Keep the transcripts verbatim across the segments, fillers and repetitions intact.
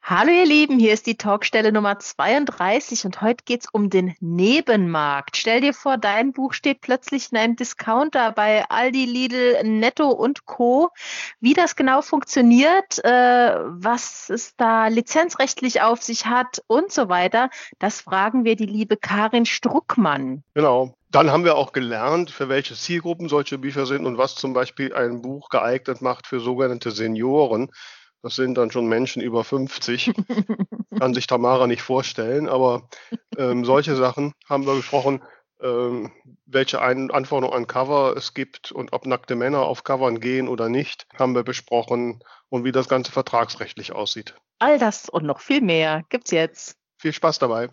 Hallo ihr Lieben, hier ist die Talkstelle Nummer zweiunddreißig und heute geht's um den Nebenmarkt. Stell dir vor, dein Buch steht plötzlich in einem Discounter bei Aldi, Lidl, Netto und Co. Wie das genau funktioniert, äh, was es da lizenzrechtlich auf sich hat und so weiter, das fragen wir die liebe Karin Struckmann. Genau. Dann haben wir auch gelernt, für welche Zielgruppen solche Bücher sind und was zum Beispiel ein Buch geeignet macht für sogenannte Senioren. Das sind dann schon Menschen über fünfzig. Kann sich Tamara nicht vorstellen, aber ähm, solche Sachen haben wir besprochen, ähm, welche Ein- Anforderungen an Cover es gibt und ob nackte Männer auf Covern gehen oder nicht, haben wir besprochen und wie das Ganze vertragsrechtlich aussieht. All das und noch viel mehr gibt's jetzt. Viel Spaß dabei.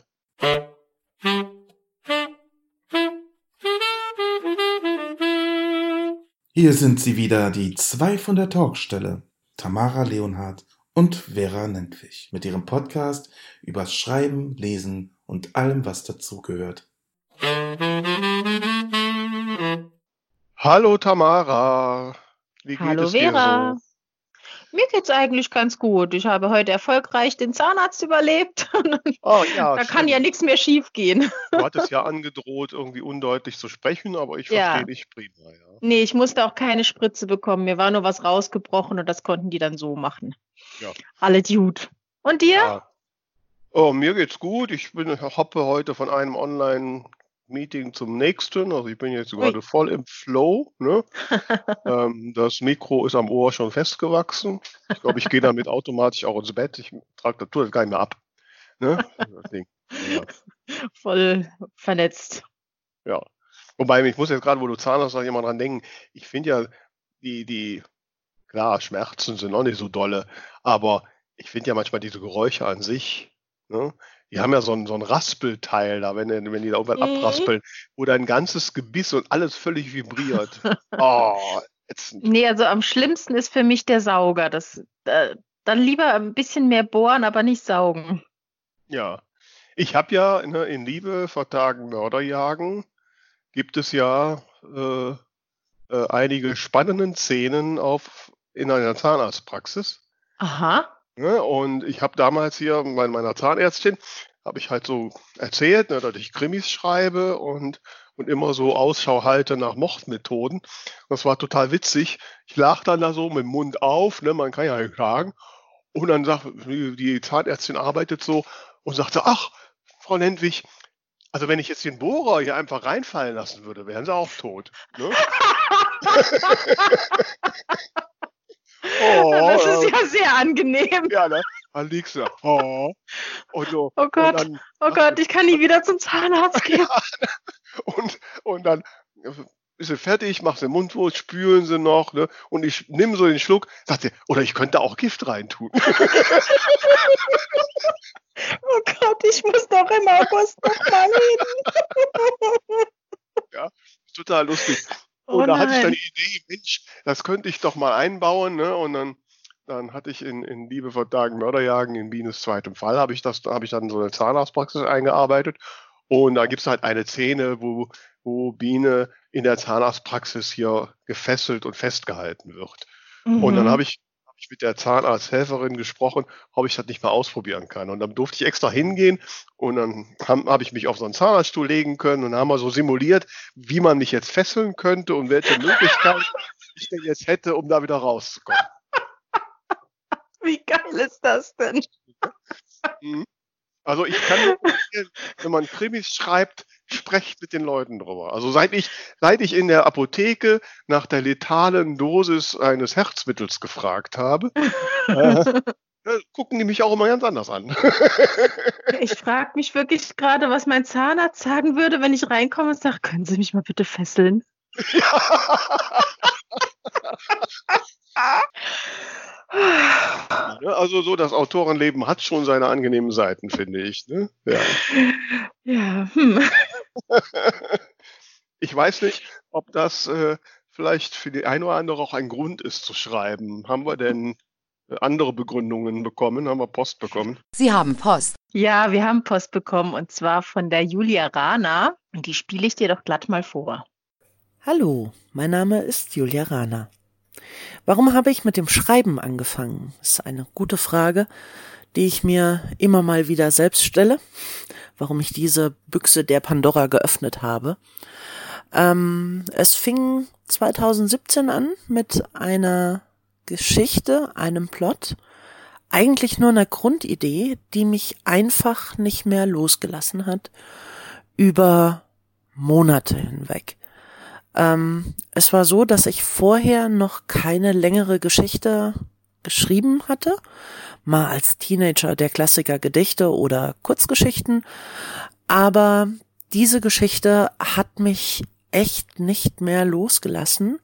Hier sind sie wieder, die zwei von der Talkstelle, Tamara Leonhardt und Vera Nentwich, mit ihrem Podcast übers Schreiben, Lesen und allem, was dazugehört. Hallo Tamara, wie geht Hallo es dir Vera. so? Mir geht's eigentlich ganz gut. Ich habe heute erfolgreich den Zahnarzt überlebt. Oh ja, Da kann stimmt. ja nichts mehr schief gehen. Du hattest ja angedroht, irgendwie undeutlich zu sprechen, aber ich Ja. verstehe dich prima, ja. Nee, ich musste auch keine Spritze bekommen. Mir war nur was rausgebrochen und das konnten die dann so machen. Ja. Alle gut. Und dir? Ja. Oh, mir geht's gut. Ich bin hoppe heute von einem Online-Meeting zum nächsten. Also ich bin jetzt Ui. gerade voll im Flow, ne? ähm, das Mikro ist am Ohr schon festgewachsen. Ich glaube, ich gehe damit automatisch auch ins Bett. Ich trage das, tue das gar nicht mehr ab. Ne? Das Ding. Ja. Voll vernetzt. Ja. Wobei, ich muss jetzt gerade, wo du Zahnarzt sagst, immer dran denken, ich finde ja, die, die, klar, Schmerzen sind auch nicht so dolle, aber ich finde ja manchmal diese Geräusche an sich, ne, die haben ja so ein, so ein Raspelteil da, wenn, wenn die da irgendwas Mhm. abraspeln, wo dein ganzes Gebiss und alles völlig vibriert. Oh, ätzend. Nee, also am schlimmsten ist für mich der Sauger. Das, äh, dann lieber ein bisschen mehr bohren, aber nicht saugen. Ja. Ich habe ja ne, in Liebe vor Tagen Mörder jagen, gibt es ja äh, äh, einige spannenden Szenen auf, in einer Zahnarztpraxis. Aha. Ne? Und ich habe damals hier bei meiner Zahnärztin, habe ich halt so erzählt, ne, dass ich Krimis schreibe und, und immer so Ausschau halte nach Mordmethoden. Das war total witzig. Ich lag dann da so mit dem Mund auf, ne, man kann ja nicht sagen. Und dann sagt die, die Zahnärztin arbeitet so und sagte, ach, Frau Lendwig, also wenn ich jetzt den Bohrer hier einfach reinfallen lassen würde, wären sie auch tot. Ne? Oh, Das ist äh, ja sehr angenehm. ja, ne? Dann liegst du da. Oh, und so. Oh Und Gott, dann, oh Gott, ich kann nie wieder zum Zahnarzt gehen. ja, und, und dann ist sie fertig, macht sie Mundwurst, spülen sie noch, ne? Und ich nehme so den Schluck, sagt sie, oder ich könnte auch Gift reintun. Oh Gott, ich muss doch im August noch mal hin. Ja, ist total lustig. Oh Und da hatte ich dann nein. die Idee, Mensch, das könnte ich doch mal einbauen, ne? Und dann, dann hatte ich in, in Liebe vor Tagen Mörderjagen in Bienes zweitem Fall, habe ich das, da habe ich dann so eine Zahnarztpraxis eingearbeitet. Und da gibt es halt eine Szene, wo, wo Biene in der Zahnarztpraxis hier gefesselt und festgehalten wird. Und dann Mhm. habe ich, hab ich mit der Zahnarzthelferin gesprochen, ob ich das nicht mal ausprobieren kann. Und dann durfte ich extra hingehen und dann habe hab ich mich auf so einen Zahnarztstuhl legen können und dann haben wir so simuliert, wie man mich jetzt fesseln könnte und welche Möglichkeiten ich denn jetzt hätte, um da wieder rauszukommen. Wie geil ist das denn? Mhm. Also ich kann nur empfehlen, wenn man Krimis schreibt, sprecht mit den Leuten drüber. Also seit ich, seit ich in der Apotheke nach der letalen Dosis eines Herzmittels gefragt habe, äh, äh, gucken die mich auch immer ganz anders an. Ich frage mich wirklich gerade, was mein Zahnarzt sagen würde, wenn ich reinkomme und sage, können Sie mich mal bitte fesseln? Ja, ne? Also so, das Autorenleben hat schon seine angenehmen Seiten, finde ich. Ne? Ja. Ja, hm. Ich weiß nicht, ob das äh, vielleicht für die eine oder andere auch ein Grund ist zu schreiben. Haben wir denn äh, andere Begründungen bekommen? Haben wir Post bekommen? Sie haben Post. Ja, wir haben Post bekommen und zwar von der Julia Rana und die spiele ich dir doch glatt mal vor. Hallo, mein Name ist Julia Rana. Warum habe ich mit dem Schreiben angefangen? Ist eine gute Frage, die ich mir immer mal wieder selbst stelle, warum ich diese Büchse der Pandora geöffnet habe. Ähm, es fing zweitausendsiebzehn an mit einer Geschichte, einem Plot, eigentlich nur einer Grundidee, die mich einfach nicht mehr losgelassen hat, über Monate hinweg. Ähm, es war so, dass ich vorher noch keine längere Geschichte geschrieben hatte, mal als Teenager der Klassiker Gedichte oder Kurzgeschichten, aber diese Geschichte hat mich echt nicht mehr losgelassen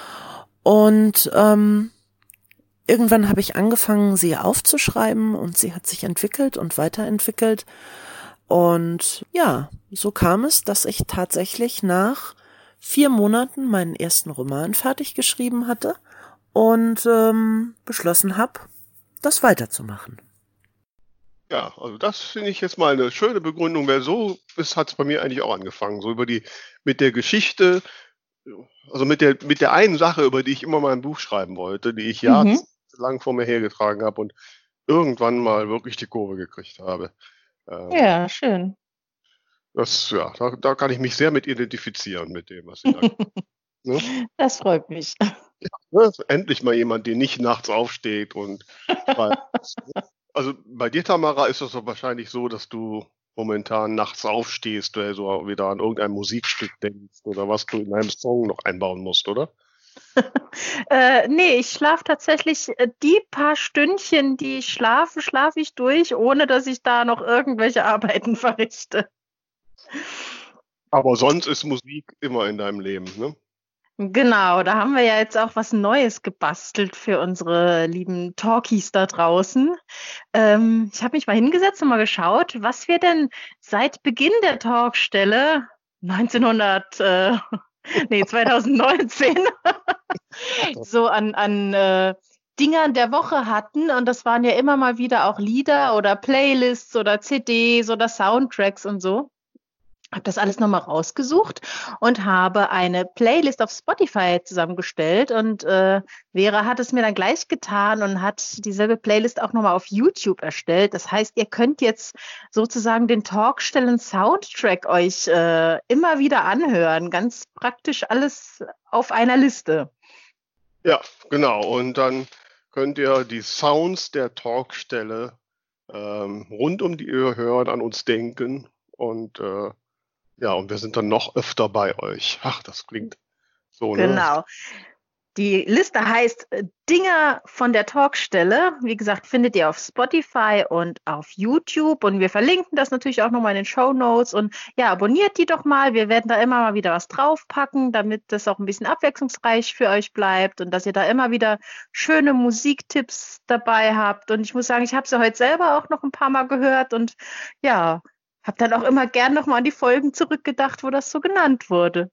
und ähm, irgendwann habe ich angefangen, sie aufzuschreiben und sie hat sich entwickelt und weiterentwickelt und ja, so kam es, dass ich tatsächlich nach vier Monaten meinen ersten Roman fertig geschrieben hatte und ähm, beschlossen habe, das weiterzumachen. Ja, also das finde ich jetzt mal eine schöne Begründung, weil so hat es bei mir eigentlich auch angefangen. So über die, mit der Geschichte, also mit der, mit der einen Sache, über die ich immer mal ein Buch schreiben wollte, die ich Mhm. jahrelang vor mir hergetragen habe und irgendwann mal wirklich die Kurve gekriegt habe. Ähm, Ja, schön. das, ja, da, da kann ich mich sehr mit identifizieren, mit dem, was Sie da ne? Das freut mich. Ne? Endlich mal jemand, der nicht nachts aufsteht und schreibt. Also bei dir, Tamara, ist es doch wahrscheinlich so, dass du momentan nachts aufstehst, weil du wieder an irgendein Musikstück denkst oder was du in einem Song noch einbauen musst, oder? Äh, nee, ich schlafe tatsächlich äh, die paar Stündchen, die ich schlafe, schlafe ich durch, ohne dass ich da noch irgendwelche Arbeiten verrichte. Aber sonst ist Musik immer in deinem Leben, ne? Genau, da haben wir ja jetzt auch was Neues gebastelt für unsere lieben Talkies da draußen. Ähm, ich habe mich mal hingesetzt und mal geschaut, was wir denn seit Beginn der Talkstelle neunzehnhundert, äh, nee, zweitausendneunzehn so an, an äh, Dingern der Woche hatten. Und das waren ja immer mal wieder auch Lieder oder Playlists oder C Ds oder Soundtracks und so. Habe das alles nochmal rausgesucht und habe eine Playlist auf Spotify zusammengestellt und äh, Vera hat es mir dann gleich getan und hat dieselbe Playlist auch nochmal auf YouTube erstellt. Das heißt, ihr könnt jetzt sozusagen den Talkstellen-Soundtrack euch äh, immer wieder anhören. Ganz praktisch alles auf einer Liste. Ja, genau. Und dann könnt ihr die Sounds der Talkstelle ähm, rund um die Uhr hören, an uns denken und äh, ja, und wir sind dann noch öfter bei euch. Ach, das klingt so, ne? Genau. Die Liste heißt äh, Dinger von der Talkstelle. Wie gesagt, findet ihr auf Spotify und auf YouTube. Und wir verlinken das natürlich auch nochmal in den Shownotes. Und ja, abonniert die doch mal. Wir werden da immer mal wieder was draufpacken, damit das auch ein bisschen abwechslungsreich für euch bleibt und dass ihr da immer wieder schöne Musiktipps dabei habt. Und ich muss sagen, ich habe sie heute selber auch noch ein paar Mal gehört und ja, habe dann auch immer gern nochmal an die Folgen zurückgedacht, wo das so genannt wurde.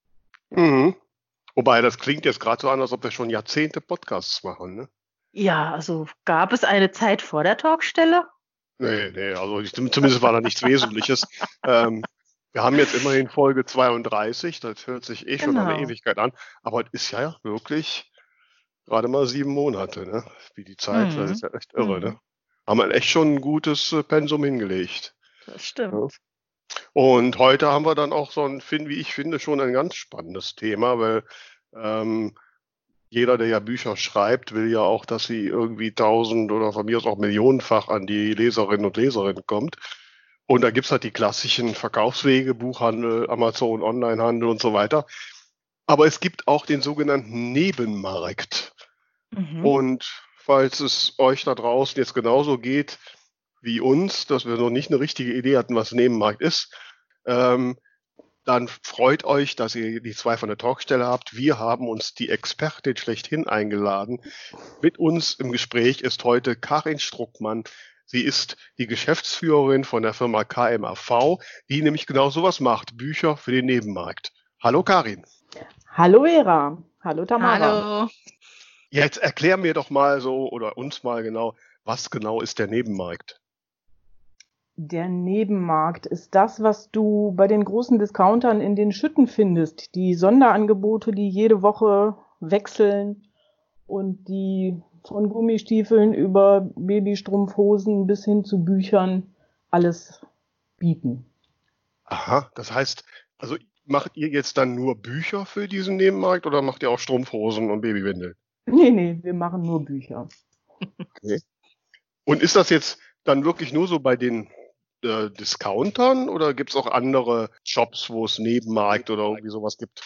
Mhm. Wobei, das klingt jetzt gerade so an, als ob wir schon Jahrzehnte Podcasts machen, ne? Ja, also gab es eine Zeit vor der Talkstelle? Nee, nee, also ich, zumindest war da nichts Wesentliches. Ähm, wir haben jetzt immerhin Folge zweiunddreißig, das hört sich eh schon eine Genau. Ewigkeit an, aber es ist ja wirklich gerade mal sieben Monate, ne? Wie die Zeit, das Mhm. ist ja echt irre, Mhm. ne? Haben wir echt schon ein gutes äh, Pensum hingelegt. Das stimmt. Ja. Und heute haben wir dann auch so ein, find, wie ich finde, schon ein ganz spannendes Thema, weil ähm, jeder, der ja Bücher schreibt, will ja auch, dass sie irgendwie tausend oder von mir aus auch millionenfach an die Leserinnen und Leserinnen kommt. Und da gibt's halt die klassischen Verkaufswege, Buchhandel, Amazon, Onlinehandel und so weiter. Aber es gibt auch den sogenannten Nebenmarkt. Mhm. Und falls es euch da draußen jetzt genauso geht wie uns, dass wir noch nicht eine richtige Idee hatten, was Nebenmarkt ist, ähm, dann freut euch, dass ihr die zwei von der Talkstelle habt. Wir haben uns die Expertin schlechthin eingeladen. Mit uns im Gespräch ist heute Karin Struckmann. Sie ist die Geschäftsführerin von der Firma K M A V, die nämlich genau sowas macht, Bücher für den Nebenmarkt. Hallo Karin. Hallo Vera, hallo Tamara. Hallo. Jetzt erklär mir doch mal so oder uns mal genau, was genau ist der Nebenmarkt? Der Nebenmarkt ist das, was du bei den großen Discountern in den Schütten findest. Die Sonderangebote, die jede Woche wechseln und die von Gummistiefeln über Babystrumpfhosen bis hin zu Büchern alles bieten. Aha, das heißt, also macht ihr jetzt dann nur Bücher für diesen Nebenmarkt oder macht ihr auch Strumpfhosen und Babywindeln? Nee, nee, wir machen nur Bücher. Okay. Und ist das jetzt dann wirklich nur so bei den äh, Discountern oder gibt es auch andere Shops, wo es Nebenmarkt oder irgendwie sowas gibt?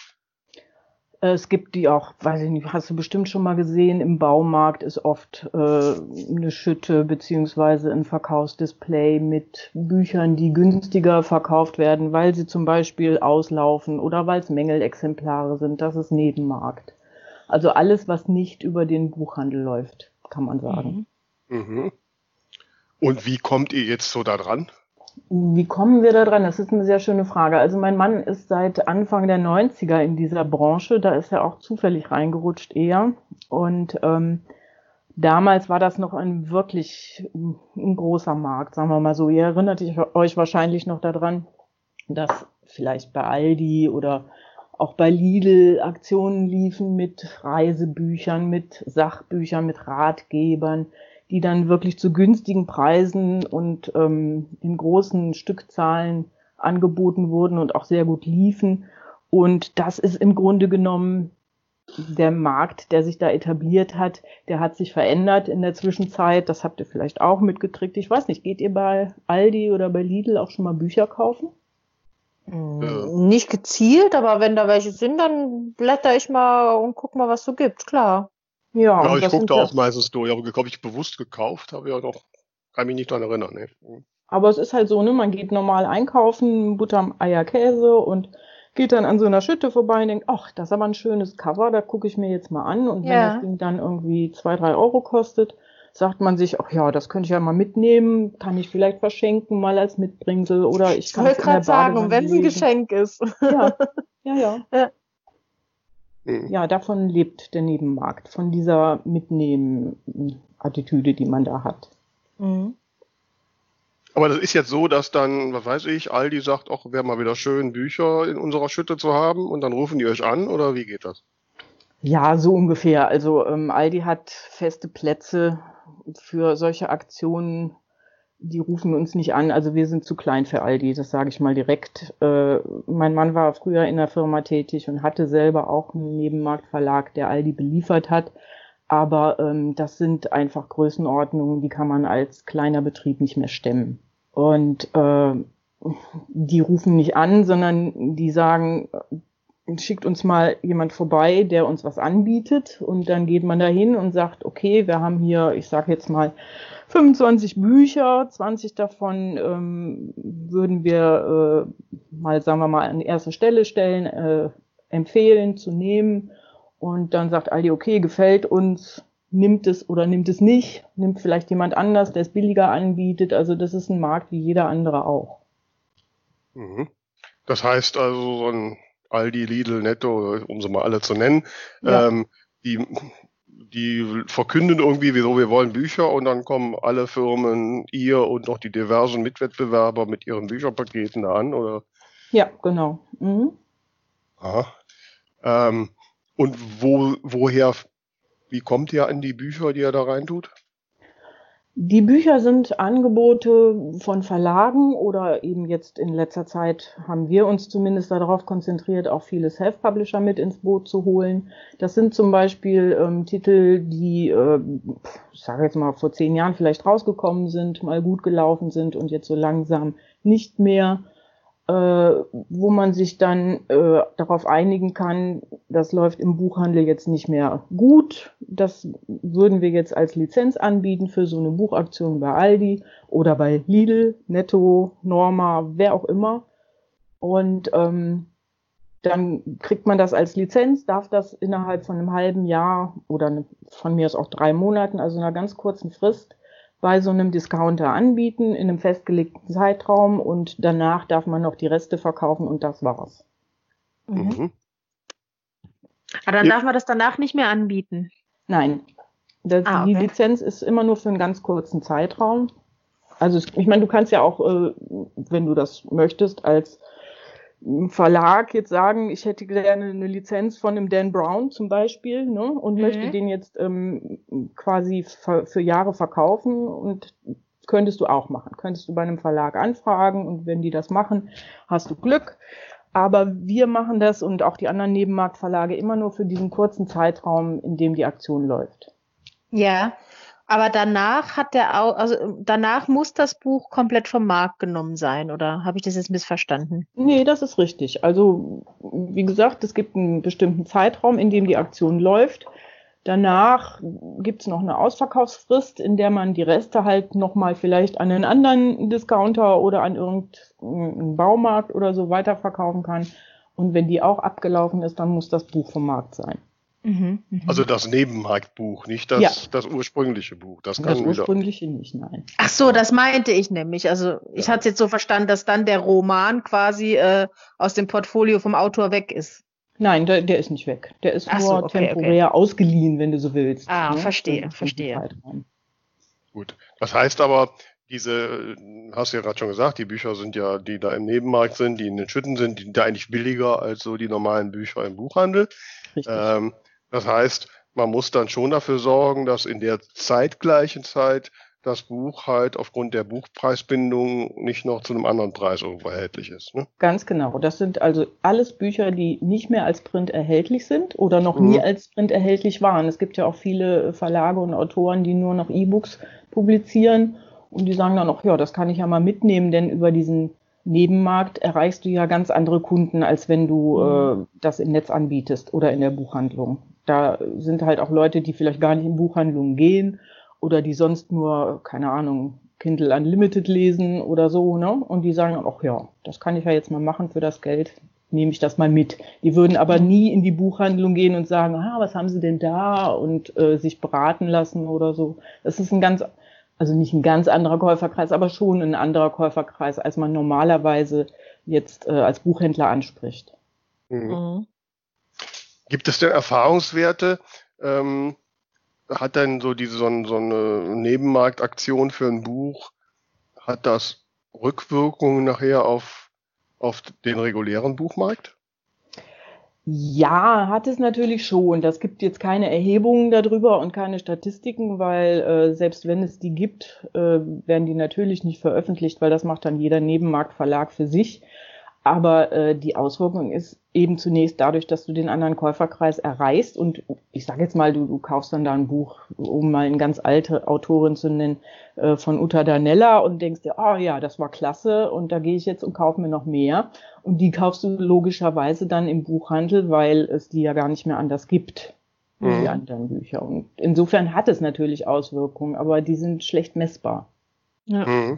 Es gibt die auch, weiß ich nicht, hast du bestimmt schon mal gesehen, im Baumarkt ist oft äh, eine Schütte beziehungsweise ein Verkaufsdisplay mit Büchern, die günstiger verkauft werden, weil sie zum Beispiel auslaufen oder weil es Mängelexemplare sind. Das ist Nebenmarkt. Also alles, was nicht über den Buchhandel läuft, kann man sagen. Mhm. Und wie kommt ihr jetzt so da dran? Wie kommen wir da dran? Das ist eine sehr schöne Frage. Also mein Mann ist seit Anfang der neunziger in dieser Branche. Da ist er auch zufällig reingerutscht eher. Und ähm, damals war das noch ein wirklich ein großer Markt, sagen wir mal so. Ihr erinnert euch wahrscheinlich noch daran, dass vielleicht bei Aldi oder auch bei Lidl Aktionen liefen mit Reisebüchern, mit Sachbüchern, mit Ratgebern, die dann wirklich zu günstigen Preisen und ähm, in großen Stückzahlen angeboten wurden und auch sehr gut liefen. Und das ist im Grunde genommen der Markt, der sich da etabliert hat, der hat sich verändert in der Zwischenzeit. Das habt ihr vielleicht auch mitgekriegt. Ich weiß nicht, geht ihr bei Aldi oder bei Lidl auch schon mal Bücher kaufen? Ja. Nicht gezielt, aber wenn da welche sind, dann blätter ich mal und guck mal, was so gibt, klar. Ja, ja ich gucke da auch meistens durch, aber glaube ich bewusst gekauft, habe ich ja noch, kann mich nicht daran erinnern. Ne? Aber es ist halt so, ne, man geht normal einkaufen, Butter, Eier, Käse und geht dann an so einer Schütte vorbei und denkt, ach, das ist aber ein schönes Cover, da gucke ich mir jetzt mal an. Und wenn ja. das Ding dann irgendwie zwei, drei Euro kostet, sagt man sich, ach ja, das könnte ich ja mal mitnehmen, kann ich vielleicht verschenken, mal als Mitbringsel oder ich kann es in der Badewanne sagen, wenn es ein Geschenk ist. Ja, ja, ja. ja. Ja, davon lebt der Nebenmarkt, von dieser Mitnehmen-Attitüde, die man da hat. Mhm. Aber das ist jetzt so, dass dann, was weiß ich, Aldi sagt, ach, wäre mal wieder schön, Bücher in unserer Schütte zu haben und dann rufen die euch an oder wie geht das? Ja, so ungefähr. Also ähm, Aldi hat feste Plätze für solche Aktionen. Die rufen uns nicht an, also wir sind zu klein für Aldi, das sage ich mal direkt. Äh, mein Mann war früher in der Firma tätig und hatte selber auch einen Nebenmarktverlag, der Aldi beliefert hat. Aber ähm, das sind einfach Größenordnungen, die kann man als kleiner Betrieb nicht mehr stemmen. Und äh, die rufen nicht an, sondern die sagen, schickt uns mal jemand vorbei, der uns was anbietet. Und dann geht man da hin und sagt, okay, wir haben hier, ich sage jetzt mal, fünfundzwanzig Bücher, zwanzig davon ähm, würden wir äh, mal, sagen wir mal, an erste Stelle stellen, äh, empfehlen zu nehmen. Und dann sagt Aldi, okay, gefällt uns, nimmt es oder nimmt es nicht, nimmt vielleicht jemand anders, der es billiger anbietet. Also das ist ein Markt wie jeder andere auch. Mhm. Das heißt also, so ein Aldi, Lidl, Netto, um sie mal alle zu nennen, Ja. ähm, die Die verkünden irgendwie, wieso wir wollen Bücher und dann kommen alle Firmen, ihr und noch die diversen Mitwettbewerber mit ihren Bücherpaketen da an, oder? Ja, genau. Mhm. Aha. Ähm, und wo, woher, wie kommt ihr an die Bücher, die ihr da reintut? Die Bücher sind Angebote von Verlagen oder eben jetzt in letzter Zeit haben wir uns zumindest darauf konzentriert, auch viele Self-Publisher mit ins Boot zu holen. Das sind zum Beispiel ähm, Titel, die, äh, ich sage jetzt mal, vor zehn Jahren vielleicht rausgekommen sind, mal gut gelaufen sind und jetzt so langsam nicht mehr, äh, wo man sich dann äh, darauf einigen kann, das läuft im Buchhandel jetzt nicht mehr gut. Das würden wir jetzt als Lizenz anbieten für so eine Buchaktion bei Aldi oder bei Lidl, Netto, Norma, wer auch immer. Und ähm, dann kriegt man das als Lizenz, darf das innerhalb von einem halben Jahr oder von mir aus auch drei Monaten, also einer ganz kurzen Frist, bei so einem Discounter anbieten, in einem festgelegten Zeitraum und danach darf man noch die Reste verkaufen und das war's. Mhm. Mhm. Aber dann Ja. darf man das danach nicht mehr anbieten. Nein, das, Ah, die okay. Lizenz ist immer nur für einen ganz kurzen Zeitraum. Also es- ich meine, du kannst ja auch, äh, wenn du das möchtest, als ein Verlag jetzt sagen, ich hätte gerne eine Lizenz von dem Dan Brown zum Beispiel, ne, und Mhm. möchte den jetzt ähm, quasi für, für Jahre verkaufen, und könntest du auch machen. Könntest du bei einem Verlag anfragen, und wenn die das machen, hast du Glück. Aber wir machen das, und auch die anderen Nebenmarktverlage, immer nur für diesen kurzen Zeitraum, in dem die Aktion läuft. Ja, aber danach hat der auch, also danach muss das Buch komplett vom Markt genommen sein, oder habe ich das jetzt missverstanden? Nee, das ist richtig. Also, wie gesagt, es gibt einen bestimmten Zeitraum, in dem die Aktion läuft. Danach gibt's noch eine Ausverkaufsfrist, in der man die Reste halt nochmal vielleicht an einen anderen Discounter oder an irgendeinen Baumarkt oder so weiterverkaufen kann. Und wenn die auch abgelaufen ist, dann muss das Buch vom Markt sein. Mhm, mhm. Also das Nebenmarktbuch, nicht das, Ja. das ursprüngliche Buch. Das Das kann wieder. ursprüngliche nicht, nein. Ach so, das meinte ich nämlich. Also ich Ja. hatte es jetzt so verstanden, dass dann der Roman quasi äh, aus dem Portfolio vom Autor weg ist. Nein, der, der ist nicht weg. Der ist Ach nur so, okay, temporär ausgeliehen, wenn du so willst. Ah, ne? verstehe, Für einen bestimmten verstehe. Zeitraum. Gut. Das heißt aber, diese, hast du ja gerade schon gesagt, die Bücher sind ja, die da im Nebenmarkt sind, die in den Schütten sind, die sind da eigentlich billiger als so die normalen Bücher im Buchhandel. Richtig. Ähm, das heißt, man muss dann schon dafür sorgen, dass in der zeitgleichen Zeit das Buch halt aufgrund der Buchpreisbindung nicht noch zu einem anderen Preis irgendwo erhältlich ist. Ne? Ganz genau. Das sind also alles Bücher, die nicht mehr als Print erhältlich sind oder noch nie Mhm. als Print erhältlich waren. Es gibt ja auch viele Verlage und Autoren, die nur noch E-Books publizieren, und die sagen dann auch, ja, das kann ich ja mal mitnehmen, denn über diesen Nebenmarkt erreichst du ja ganz andere Kunden, als wenn du Mhm. äh, das im Netz anbietest oder in der Buchhandlung. Da sind halt auch Leute, die vielleicht gar nicht in Buchhandlungen gehen oder die sonst nur, keine Ahnung, Kindle Unlimited lesen oder so, ne? Und die sagen dann, ach ja, das kann ich ja jetzt mal machen für das Geld, nehme ich das mal mit. Die würden aber Mhm. nie in die Buchhandlung gehen und sagen, ah, was haben sie denn da, und äh, sich beraten lassen oder so. Das ist ein ganz, also nicht ein ganz anderer Käuferkreis, aber schon ein anderer Käuferkreis, als man normalerweise jetzt äh, als Buchhändler anspricht. Mhm. Mhm. Gibt es denn Erfahrungswerte? Ähm, hat denn so diese so, ein- so eine Nebenmarktaktion für ein Buch, hat das Rückwirkungen nachher auf, auf den regulären Buchmarkt? Ja, hat es natürlich schon. Das gibt jetzt keine Erhebungen darüber und keine Statistiken, weil äh, selbst wenn es die gibt, äh, werden die natürlich nicht veröffentlicht, weil das macht dann jeder Nebenmarktverlag für sich. Aber äh, die Auswirkung ist eben zunächst dadurch, dass du den anderen Käuferkreis erreichst, und ich sage jetzt mal, du, du kaufst dann da ein Buch, um mal eine ganz alte Autorin zu nennen, äh, von Uta Danella, und denkst dir, oh ja, das war klasse, und da gehe ich jetzt und kaufe mir noch mehr. Und die kaufst du logischerweise dann im Buchhandel, weil es die ja gar nicht mehr anders gibt, wie Mhm. die anderen Bücher. Und insofern hat es natürlich Auswirkungen, aber die sind schlecht messbar. Ja. Mhm.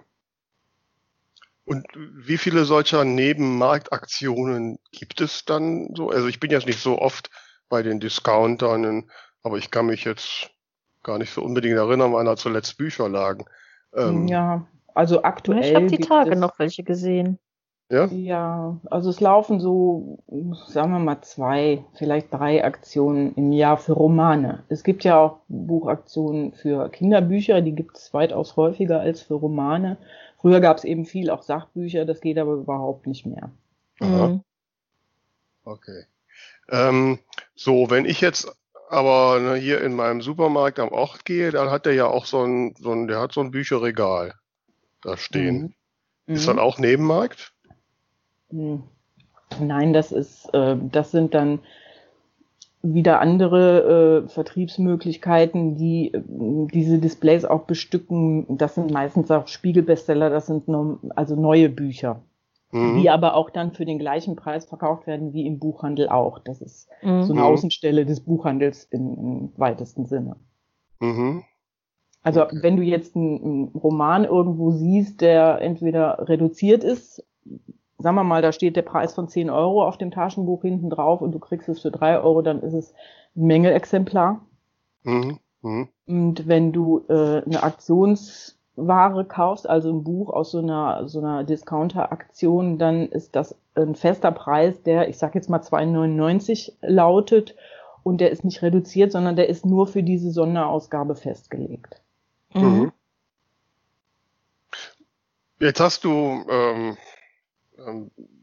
Und wie viele solcher Nebenmarktaktionen gibt es dann so? Also ich bin jetzt nicht so oft bei den Discountern, aber ich kann mich jetzt gar nicht so unbedingt erinnern, wann da zuletzt Bücher lagen. Ähm, Ja, also aktuell Ich habe die gibt Tage es, noch welche gesehen. ja? ja, also es laufen so, sagen wir mal, zwei, vielleicht drei Aktionen im Jahr für Romane. Es gibt ja auch Buchaktionen für Kinderbücher, die gibt es weitaus häufiger als für Romane. Früher gab es eben viel auch Sachbücher, das geht aber überhaupt nicht mehr. Aha, Mhm. okay. Ähm, so, wenn ich jetzt aber ne, hier in meinem Supermarkt am Ort gehe, dann hat der ja auch so ein, so ein, der hat so ein Bücherregal da stehen. Mhm. Ist das Mhm. auch Nebenmarkt? Hm. Nein, das ist, äh, das sind dann wieder andere äh, Vertriebsmöglichkeiten, die äh, diese Displays auch bestücken. Das sind meistens auch Spiegelbestseller, das sind no, also neue Bücher, Mhm. die aber auch dann für den gleichen Preis verkauft werden wie im Buchhandel auch. Das ist so Mhm. eine Mhm. Außenstelle des Buchhandels im, im weitesten Sinne. Mhm. Also Okay. wenn du jetzt einen, einen Roman irgendwo siehst, der entweder reduziert ist, sagen wir mal, da steht der Preis von zehn Euro auf dem Taschenbuch hinten drauf und du kriegst es für drei Euro, dann ist es ein Mängelexemplar. Mhm. Mhm. Und wenn du äh, eine Aktionsware kaufst, also ein Buch aus so einer so einer Discounter-Aktion, dann ist das ein fester Preis, der, ich sag jetzt mal zwei neunundneunzig lautet, und der ist nicht reduziert, sondern der ist nur für diese Sonderausgabe festgelegt. Mhm. Mhm. Jetzt hast du ähm, ähm,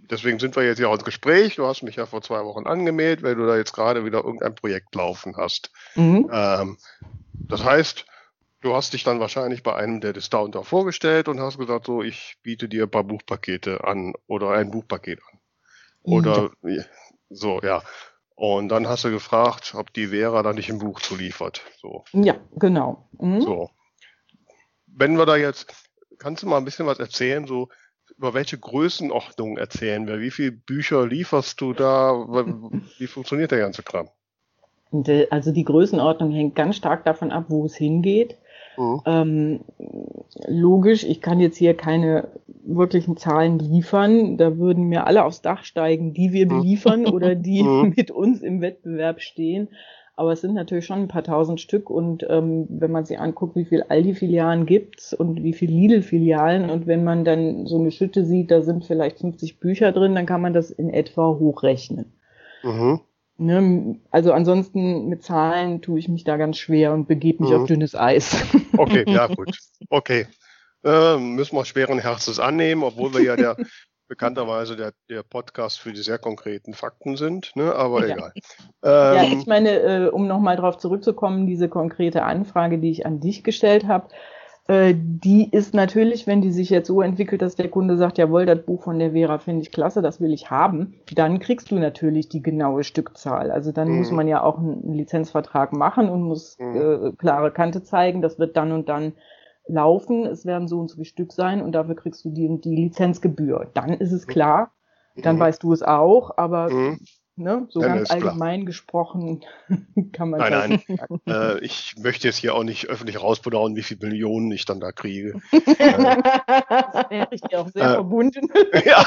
deswegen sind wir jetzt ja auch ins Gespräch. Du hast mich ja vor zwei Wochen angemeldet, weil du da jetzt gerade wieder irgendein Projekt laufen hast. Mhm. Ähm, das heißt, du hast dich dann wahrscheinlich bei einem der Discounter vorgestellt und hast gesagt, so, ich biete dir ein paar Buchpakete an oder ein Buchpaket an. Oder ja. so, ja. Und dann hast du gefragt, ob die Vera da nicht ein Buch zuliefert. So. Ja, genau. Mhm. So. Wenn wir da jetzt, kannst du mal ein bisschen was erzählen, so über welche Größenordnung erzählen wir? Wie viele Bücher lieferst du da? Wie funktioniert der ganze Kram? Also die Größenordnung hängt ganz stark davon ab, wo es hingeht. Mhm. Ähm, logisch, ich kann jetzt hier keine wirklichen Zahlen liefern. Da würden mir alle aufs Dach steigen, die wir beliefern oder die Mhm. mit uns im Wettbewerb stehen. Aber es sind natürlich schon ein paar tausend Stück. Und ähm, wenn man sich anguckt, wie viel Aldi-Filialen gibt's und wie viel Lidl-Filialen, und wenn man dann so eine Schütte sieht, da sind vielleicht fünfzig Bücher drin, dann kann man das in etwa hochrechnen. Mhm. Ne, also ansonsten mit Zahlen tue ich mich da ganz schwer und begebe mich Mhm. auf dünnes Eis. Okay, ja gut. Okay. Äh, müssen wir schweren Herzens annehmen, obwohl wir ja der bekannterweise der, der Podcast für die sehr konkreten Fakten sind, ne? Aber Ja. egal. Ja, Ähm, ich meine, äh, um nochmal drauf zurückzukommen, diese konkrete Anfrage, die ich an dich gestellt habe, äh, die ist natürlich, wenn die sich jetzt so entwickelt, dass der Kunde sagt, jawohl, das Buch von der Vera finde ich klasse, das will ich haben, dann kriegst du natürlich die genaue Stückzahl. Also dann Mhm. muss man ja auch einen Lizenzvertrag machen und muss Mhm. äh, klare Kante zeigen, das wird dann und dann laufen, es werden so und so viele Stück sein und dafür kriegst du die, die Lizenzgebühr. Dann ist es klar, dann Mhm. weißt du es auch, aber Mhm. ne, so Dann ganz ist klar. allgemein gesprochen kann man Nein, halt nein. nicht sagen. Äh, ich möchte jetzt hier auch nicht öffentlich rausbedauen, wie viele Millionen ich dann da kriege. Das wäre ich dir auch sehr Äh, verbunden. Ja.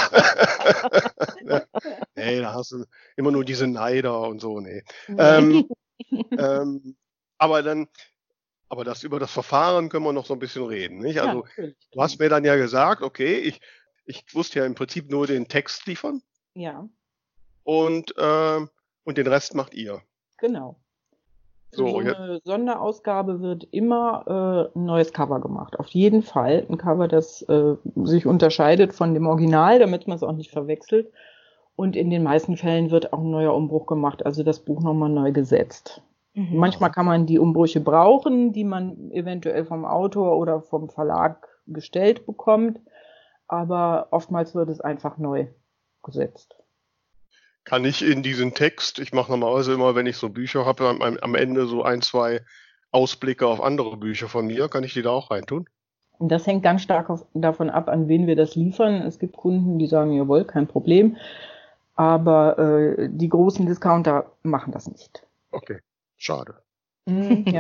Nee, da hast du immer nur diese Neider und so, nee. Ähm, ähm, aber dann, aber das über das Verfahren können wir noch so ein bisschen reden, nicht? Ja, Also, natürlich. du hast mir dann ja gesagt, okay, ich, ich musste ja im Prinzip nur den Text liefern Ja, und, ähm, und den Rest macht ihr. genau. Für So, so jetzt, eine Sonderausgabe wird immer äh, ein neues Cover gemacht. Auf jeden Fall ein Cover, das äh, sich unterscheidet von dem Original, damit man es auch nicht verwechselt. Und in den meisten Fällen wird auch ein neuer Umbruch gemacht, also das Buch nochmal neu gesetzt. Mhm. Manchmal kann man die Umbrüche brauchen, die man eventuell vom Autor oder vom Verlag gestellt bekommt, aber oftmals wird es einfach neu gesetzt. kann ich in diesen Text, ich mache normalerweise immer, wenn ich so Bücher habe, am, am Ende so ein, zwei Ausblicke auf andere Bücher von mir, kann ich die da auch reintun? Und das hängt ganz stark auf, davon ab, an wen wir das liefern. Es gibt Kunden, die sagen, jawohl, kein Problem. Aber äh, die großen Discounter machen das nicht. Okay, schade. Mm, ja.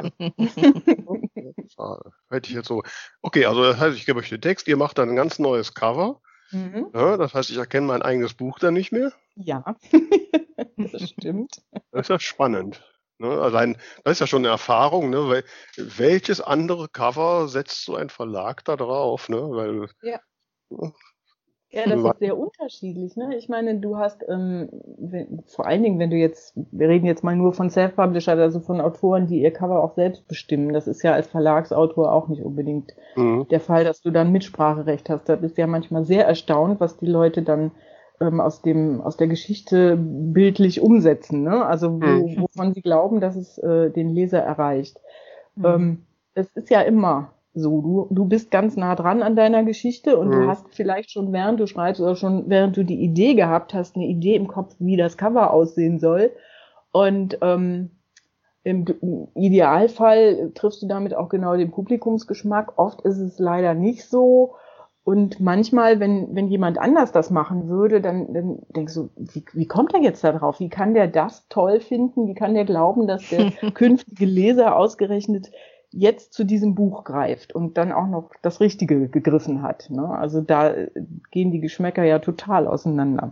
Schade. Hätte ich jetzt so. Okay, also das heißt, ich gebe euch den Text, ihr macht dann ein ganz neues Cover. Mhm. Ja, das heißt, ich erkenne mein eigenes Buch dann nicht mehr. Ja, das stimmt. Das ist ja spannend. Ne? Allein, das ist ja schon eine Erfahrung, ne? Weil, welches andere Cover setzt so ein Verlag da drauf? Ne? Weil, Ja. ne? Ja, das ist sehr unterschiedlich, ne? Ich meine, du hast, ähm, wenn, vor allen Dingen, wenn du jetzt, wir reden jetzt mal nur von Self-Publisher, also von Autoren, die ihr Cover auch selbst bestimmen. Das ist ja als Verlagsautor auch nicht unbedingt Mhm. der Fall, dass du dann Mitspracherecht hast. Da bist du ja manchmal sehr erstaunt, was die Leute dann ähm, aus dem, aus der Geschichte bildlich umsetzen, ne? Also wo, Mhm. wovon sie glauben, dass es äh, den Leser erreicht. Mhm. Ähm, es ist ja immer so, du, du bist ganz nah dran an deiner Geschichte und du Mhm. hast vielleicht schon, während du schreibst oder schon während du die Idee gehabt hast, eine Idee im Kopf, wie das Cover aussehen soll. Und ähm, im, im Idealfall triffst du damit auch genau den Publikumsgeschmack. Oft ist es leider nicht so. Und manchmal, wenn, wenn jemand anders das machen würde, dann, dann denkst du, wie, wie kommt er jetzt da drauf? Wie kann der das toll finden? Wie kann der glauben, dass der künftige Leser ausgerechnet jetzt zu diesem Buch greift und dann auch noch das Richtige gegriffen hat, ne? Also da gehen die Geschmäcker ja total auseinander.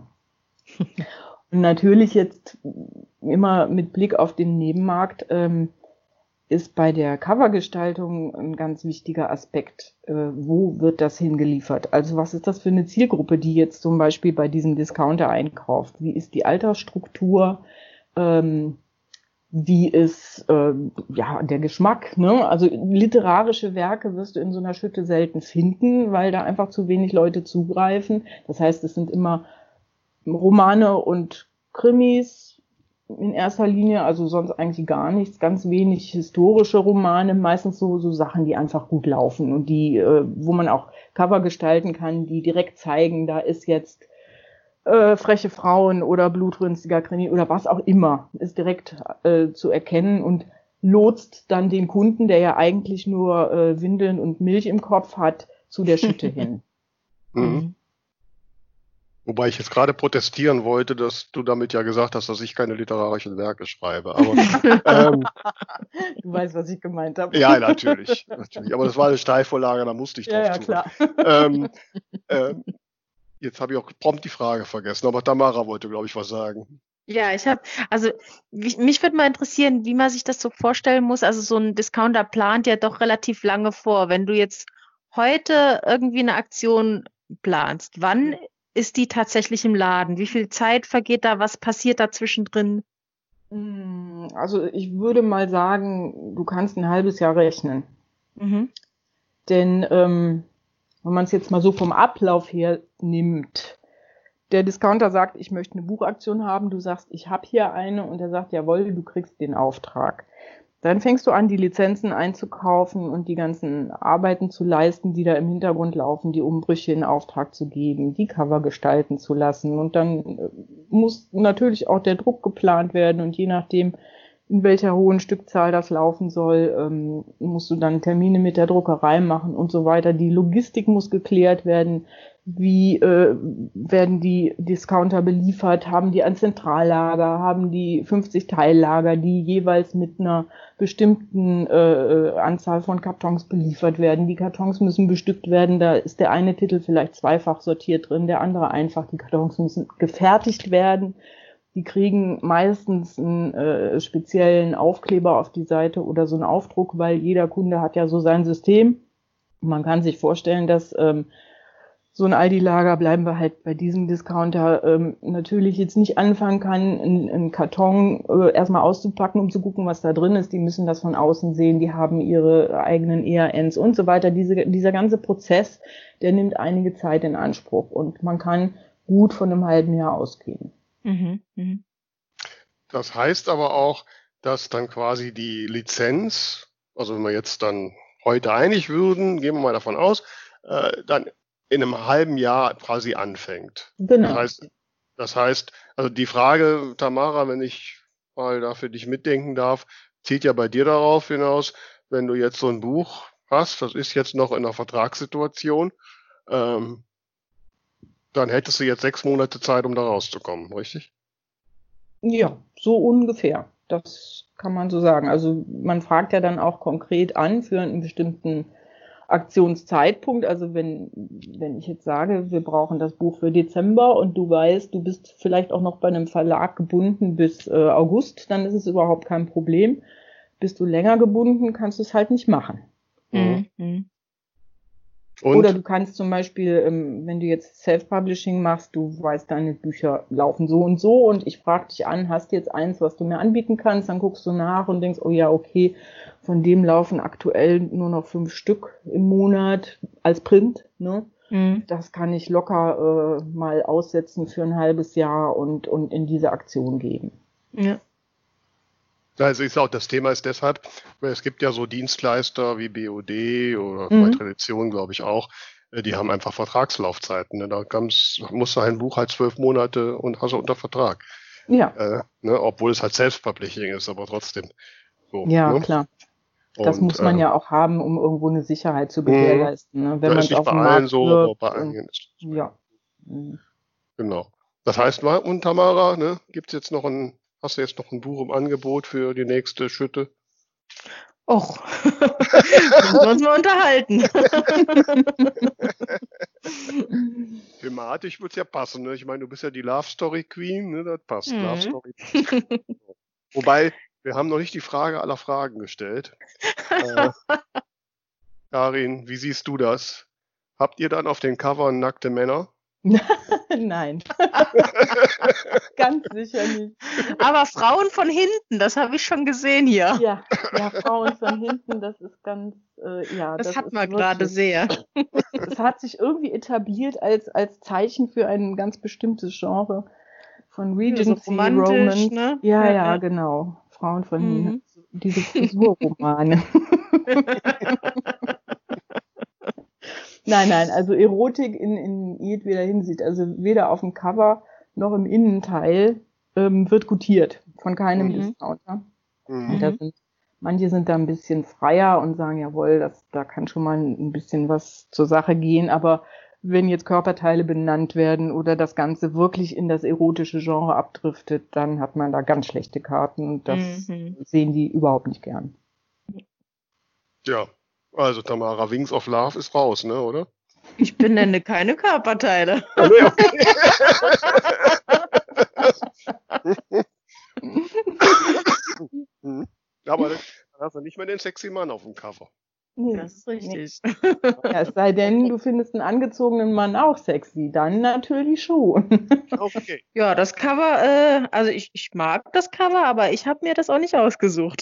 Und natürlich jetzt immer mit Blick auf den Nebenmarkt ähm, ist bei der Covergestaltung ein ganz wichtiger Aspekt. Äh, wo wird das hingeliefert? Also was ist das für eine Zielgruppe, die jetzt zum Beispiel bei diesem Discounter einkauft? Wie ist die Altersstruktur? Ähm, wie ist äh, ja der Geschmack, ne? Also literarische Werke wirst du in so einer Schütte selten finden, weil da einfach zu wenig Leute zugreifen. Das heißt, es sind immer Romane und Krimis in erster Linie, also sonst eigentlich gar nichts, ganz wenig historische Romane, meistens so, so Sachen, die einfach gut laufen und die, äh, wo man auch Cover gestalten kann, die direkt zeigen, da ist jetzt äh, freche Frauen oder blutrünstiger Krimi oder was auch immer, ist direkt äh, zu erkennen und lotst dann den Kunden, der ja eigentlich nur äh, Windeln und Milch im Kopf hat, zu der Schütte hin. Mhm. Wobei ich jetzt gerade protestieren wollte, dass du damit ja gesagt hast, dass ich keine literarischen Werke schreibe. Aber ähm, Du weißt, was ich gemeint habe. ja, natürlich, natürlich. Aber das war eine Steilvorlage, da musste ich drauf Ja, ja, zu. klar. Ähm, ähm, jetzt habe ich auch prompt die Frage vergessen, aber Tamara wollte, glaube ich, was sagen. Ja, ich habe, also mich, mich würde mal interessieren, wie man sich das so vorstellen muss. Also so ein Discounter plant ja doch relativ lange vor. Wenn du jetzt heute irgendwie eine Aktion planst, wann ist die tatsächlich im Laden? Wie viel Zeit vergeht da? Was passiert da zwischendrin? Mm, Also ich würde mal sagen, du kannst ein halbes Jahr rechnen. Mhm. Denn ähm, wenn man es jetzt mal so vom Ablauf her nimmt, der Discounter sagt, ich möchte eine Buchaktion haben, du sagst, ich habe hier eine und er sagt, jawohl, du kriegst den Auftrag. Dann fängst du an, die Lizenzen einzukaufen und die ganzen Arbeiten zu leisten, die da im Hintergrund laufen, die Umbrüche in Auftrag zu geben, die Cover gestalten zu lassen. Und dann äh, muss natürlich auch der Druck geplant werden und je nachdem, in welcher hohen Stückzahl das laufen soll, ähm, musst du dann Termine mit der Druckerei machen und so weiter. Die Logistik muss geklärt werden. Wie äh, werden die Discounter beliefert? Haben die ein Zentrallager? Haben die fünfzig Teillager, die jeweils mit einer bestimmten äh, Anzahl von Kartons beliefert werden? Die Kartons müssen bestückt werden. Da ist der eine Titel vielleicht zweifach sortiert drin, der andere einfach. Die Kartons müssen gefertigt werden. Die kriegen meistens einen äh, speziellen Aufkleber auf die Seite oder so einen Aufdruck, weil jeder Kunde hat ja so sein System. Man kann sich vorstellen, dass ähm, so ein Aldi-Lager, bleiben wir halt bei diesem Discounter, ähm, natürlich jetzt nicht anfangen kann, einen, einen Karton äh, erstmal auszupacken, um zu gucken, was da drin ist. Die müssen das von außen sehen, die haben ihre eigenen E A Ns und so weiter. Diese, dieser ganze Prozess, der nimmt einige Zeit in Anspruch und man kann gut von einem halben Jahr ausgehen. Mhm. Mhm. Das heißt aber auch, dass dann quasi die Lizenz, also wenn wir jetzt dann heute einig würden, gehen wir mal davon aus, äh, dann in einem halben Jahr quasi anfängt. Genau. Das heißt, das heißt, also die Frage, Tamara, wenn ich mal da für dich mitdenken darf, zielt ja bei dir darauf hinaus, wenn du jetzt so ein Buch hast, das ist jetzt noch in einer Vertragssituation, ähm, dann hättest du jetzt sechs Monate Zeit, um da rauszukommen, richtig? Ja, so ungefähr. Das kann man so sagen. Also man fragt ja dann auch konkret an für einen bestimmten Aktionszeitpunkt. Also wenn, wenn ich jetzt sage, wir brauchen das Buch für Dezember und du weißt, du bist vielleicht auch noch bei einem Verlag gebunden bis äh, August, dann ist es überhaupt kein Problem. Bist du länger gebunden, kannst du es halt nicht machen. Mhm. Mhm. Und? Oder du kannst zum Beispiel, ähm, wenn du jetzt Self-Publishing machst, du weißt, deine Bücher laufen so und so und ich frage dich an, hast du jetzt eins, was du mir anbieten kannst? Dann guckst du nach und denkst, oh ja, okay, von dem laufen aktuell nur noch fünf Stück im Monat als Print, ne? Mhm. Das kann ich locker äh, mal aussetzen für ein halbes Jahr und, und in diese Aktion geben. Ja. Also ist auch, das Thema ist deshalb, weil es gibt ja so Dienstleister wie B O D oder Mhm. bei Tradition, glaube ich auch, äh, die haben einfach Vertragslaufzeiten. Ne? Da kannst, musst du ein Buch halt zwölf Monate und hast du unter Vertrag. Ja, Äh, ne? Obwohl es halt Self-Publishing ist, aber trotzdem. So, ja, ne? klar. Das Und, muss man äh, ja auch haben, um irgendwo eine Sicherheit zu mh, gewährleisten, ne? Wenn ja, man ist es nicht auf bei dem allen Markt so, aber wirbt bei und, einigen ist es so. ja. Mhm. Genau. Das heißt, Ma- und Tamara, ne, gibt's jetzt noch ein, hast du jetzt noch ein Buch im Angebot für die nächste Schütte? Och, müssen wir uns mal unterhalten. Thematisch wird's ja passen, ne? Ich meine, du bist ja die Love Story Queen, ne? Das passt. Mhm. Love Story. Wobei, wir haben noch nicht die Frage aller Fragen gestellt. Äh, Karin, wie siehst du das? Habt ihr dann auf den Covern nackte Männer? Nein. Ganz sicher nicht. Aber Frauen von hinten, das habe ich schon gesehen hier. Ja, ja, Frauen von hinten, das ist ganz, äh, ja. Das, das hat ist man wirklich- gerade sehr. Es hat sich irgendwie etabliert als, als Zeichen für ein ganz bestimmtes Genre von Regency, romantisch, Romance. ne? Ja, Ja, ja, ja. genau. Frauen von Mhm. hinten. Diese Frisurromane. Nein, nein, also Erotik in, in jedweder Hinsicht, also weder auf dem Cover noch im Innenteil ähm, wird gutiert von keinem Mhm. Discounter. Mhm. Da sind, manche sind da ein bisschen freier und sagen, jawohl, das, da kann schon mal ein bisschen was zur Sache gehen, aber wenn jetzt Körperteile benannt werden oder das Ganze wirklich in das erotische Genre abdriftet, dann hat man da ganz schlechte Karten und das Mhm. sehen die überhaupt nicht gern. Ja, also Tamara, Wings of Love ist raus, ne, oder? Ich benenne keine Körperteile. Ah, nee, okay. Mhm. Aber dann hast du nicht mehr den sexy Mann auf dem Cover. Nee, Das ist richtig. Ja, es sei denn, du findest einen angezogenen Mann auch sexy, dann natürlich schon. Okay. Ja, das Cover, äh, also ich, ich mag das Cover, aber ich habe mir das auch nicht ausgesucht.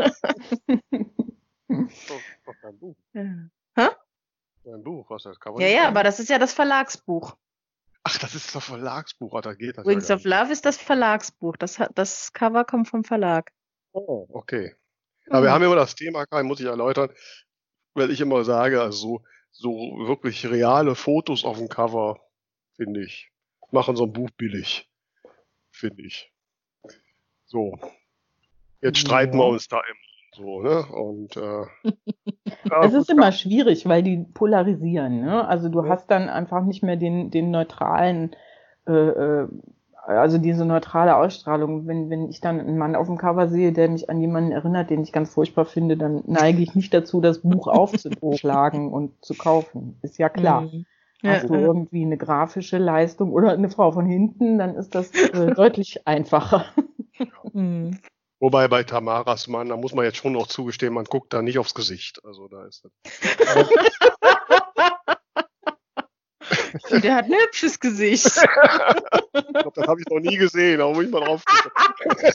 Oh, oh, dein Buch. Ja, Dein Buch, was das Cover? ja, ja, aber das ist ja das Verlagsbuch. Ach, das ist das Verlagsbuch, ah, da geht das Wings ja of Love ist das Verlagsbuch. Das, hat- das Cover kommt vom Verlag. Oh, okay. Aber wir haben immer das Thema, Kai, muss ich erläutern, weil ich immer sage, also so, so wirklich reale Fotos auf dem Cover, finde ich, machen so ein Buch billig, finde ich. So, jetzt streiten Ja. wir uns da immer so, ne? Und äh, ja, Es ist gut, immer schwierig, weil die polarisieren, ne? Also du Ja. hast dann einfach nicht mehr den, den neutralen, äh, äh, also diese neutrale Ausstrahlung. Wenn, wenn ich dann einen Mann auf dem Cover sehe, der mich an jemanden erinnert, den ich ganz furchtbar finde, dann neige ich nicht dazu, das Buch aufzuschlagen und zu kaufen. Ist ja klar. Mhm. Hast Ja, du ja. irgendwie eine grafische Leistung oder eine Frau von hinten, dann ist das äh, deutlich einfacher. Mhm. wobei bei Tamaras Mann, da muss man jetzt schon noch zugestehen, man guckt da nicht aufs Gesicht. Also da ist das. Ich finde, der hat ein hübsches Gesicht. Ich glaube, das habe ich noch nie gesehen, da muss ich mal drauf gucken.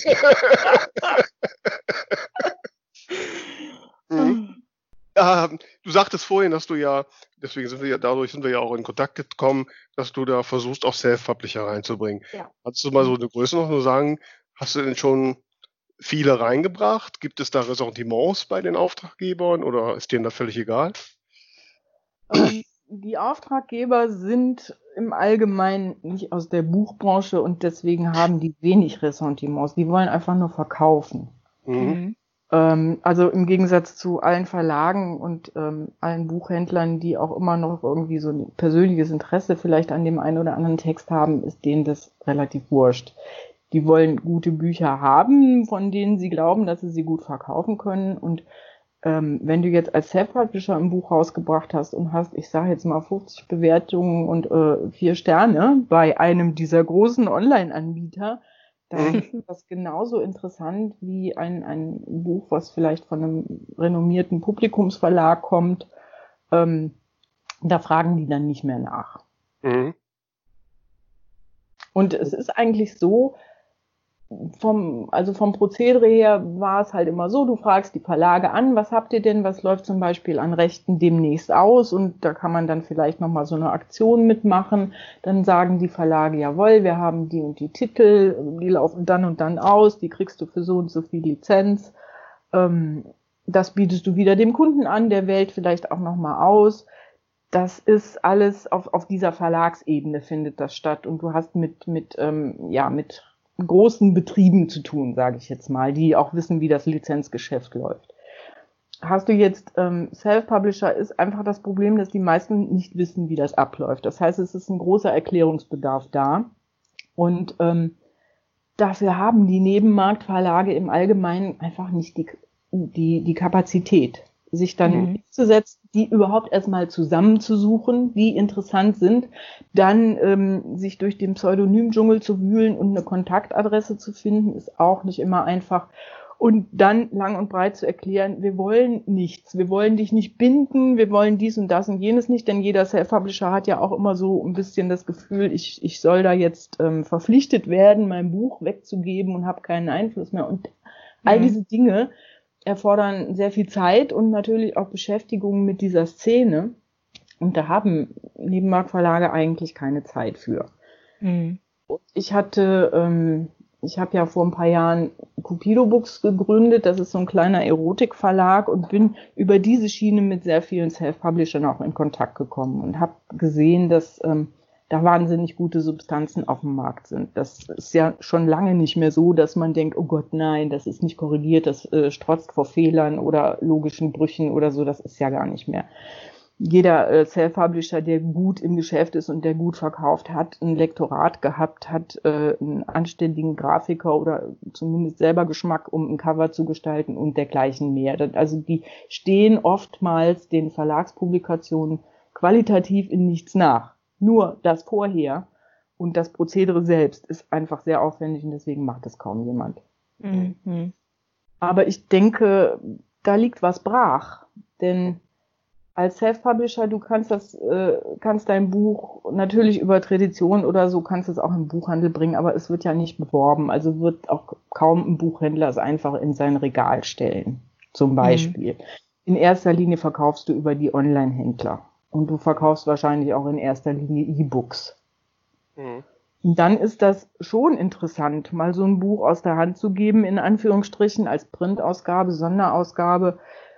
Mhm. Ja, du sagtest vorhin, dass du ja, deswegen sind wir ja, dadurch sind wir ja auch in Kontakt gekommen, dass du da versuchst, auch Self-Publisher reinzubringen. Ja. Kannst du mal so eine Größe noch nur sagen, hast du denn schon viele reingebracht? Gibt es da Ressentiments bei den Auftraggebern oder ist denen da völlig egal? Ähm, die Auftraggeber sind im Allgemeinen nicht aus der Buchbranche und deswegen haben die wenig Ressentiments. Die wollen einfach nur verkaufen. Mhm. Mhm. Ähm, also im Gegensatz zu allen Verlagen und ähm, allen Buchhändlern, die auch immer noch irgendwie so ein persönliches Interesse vielleicht an dem einen oder anderen Text haben, ist denen das relativ wurscht. Die wollen gute Bücher haben, von denen sie glauben, dass sie sie gut verkaufen können. Und ähm, wenn du jetzt als Self-Publisher ein Buch rausgebracht hast und hast, ich sage jetzt mal fünfzig Bewertungen und äh, vier Sterne bei einem dieser großen Online-Anbieter, dann ist das genauso interessant wie ein, ein Buch, was vielleicht von einem renommierten Publikumsverlag kommt. Ähm, da fragen die dann nicht mehr nach. Mhm. Und es ist eigentlich so, vom, also vom Prozedere her war es halt immer so, du fragst die Verlage an, was habt ihr denn, was läuft zum Beispiel an Rechten demnächst aus und da kann man dann vielleicht nochmal so eine Aktion mitmachen, dann sagen die Verlage, jawohl, wir haben die und die Titel, die laufen dann und dann aus, die kriegst du für so und so viel Lizenz, ähm, das bietest du wieder dem Kunden an, der wählt vielleicht auch nochmal aus. Das ist alles auf, auf dieser Verlagsebene findet das statt und du hast mit, mit, ähm, ja, mit großen Betrieben zu tun, sage ich jetzt mal, die auch wissen, wie das Lizenzgeschäft läuft. Hast du jetzt ähm, Self-Publisher, ist einfach das Problem, dass die meisten nicht wissen, wie das abläuft. Das heißt, es ist ein großer Erklärungsbedarf da und ähm, dafür haben die Nebenmarktverlage im Allgemeinen einfach nicht die, die, die Kapazität, sich dann Mhm. hinzusetzen, die überhaupt erstmal zusammenzusuchen, die interessant sind, dann ähm, sich durch den Pseudonymdschungel zu wühlen und eine Kontaktadresse zu finden, ist auch nicht immer einfach. Und dann lang und breit zu erklären, wir wollen nichts, wir wollen dich nicht binden, wir wollen dies und das und jenes nicht, denn jeder Self-Publisher hat ja auch immer so ein bisschen das Gefühl, ich, ich soll da jetzt ähm, verpflichtet werden, mein Buch wegzugeben und habe keinen Einfluss mehr. Und all Mhm. diese Dinge erfordern sehr viel Zeit und natürlich auch Beschäftigung mit dieser Szene. Und da haben Nebenmarktverlage eigentlich keine Zeit für. Mhm. Ich hatte, ähm, ich habe ja vor ein paar Jahren Cupido Books gegründet, das ist so ein kleiner Erotikverlag und bin über diese Schiene mit sehr vielen Self-Publishern auch in Kontakt gekommen und habe gesehen, dass ähm, da wahnsinnig gute Substanzen auf dem Markt sind. Das ist ja schon lange nicht mehr so, dass man denkt, oh Gott, nein, das ist nicht korrigiert, das äh, strotzt vor Fehlern oder logischen Brüchen oder so, das ist ja gar nicht mehr. Jeder äh, Self-Publisher, der gut im Geschäft ist und der gut verkauft hat, ein Lektorat gehabt, hat äh, einen anständigen Grafiker oder zumindest selber Geschmack, um ein Cover zu gestalten und dergleichen mehr. Das, also die stehen oftmals den Verlagspublikationen qualitativ in nichts nach. Nur das Vorher und das Prozedere selbst ist einfach sehr aufwendig und deswegen macht es kaum jemand. Mhm. Aber ich denke, da liegt was brach, denn als Self-Publisher, du kannst das, äh, kannst dein Buch natürlich über Tradition oder so, kannst es auch im Buchhandel bringen, aber es wird ja nicht beworben, also wird auch kaum ein Buchhändler es einfach in sein Regal stellen, zum Beispiel. Mhm. In erster Linie verkaufst du über die Online-Händler und du verkaufst wahrscheinlich auch in erster Linie E-Books. Mhm. Und dann ist das schon interessant, mal so ein Buch aus der Hand zu geben, in Anführungsstrichen, als Printausgabe, Sonderausgabe,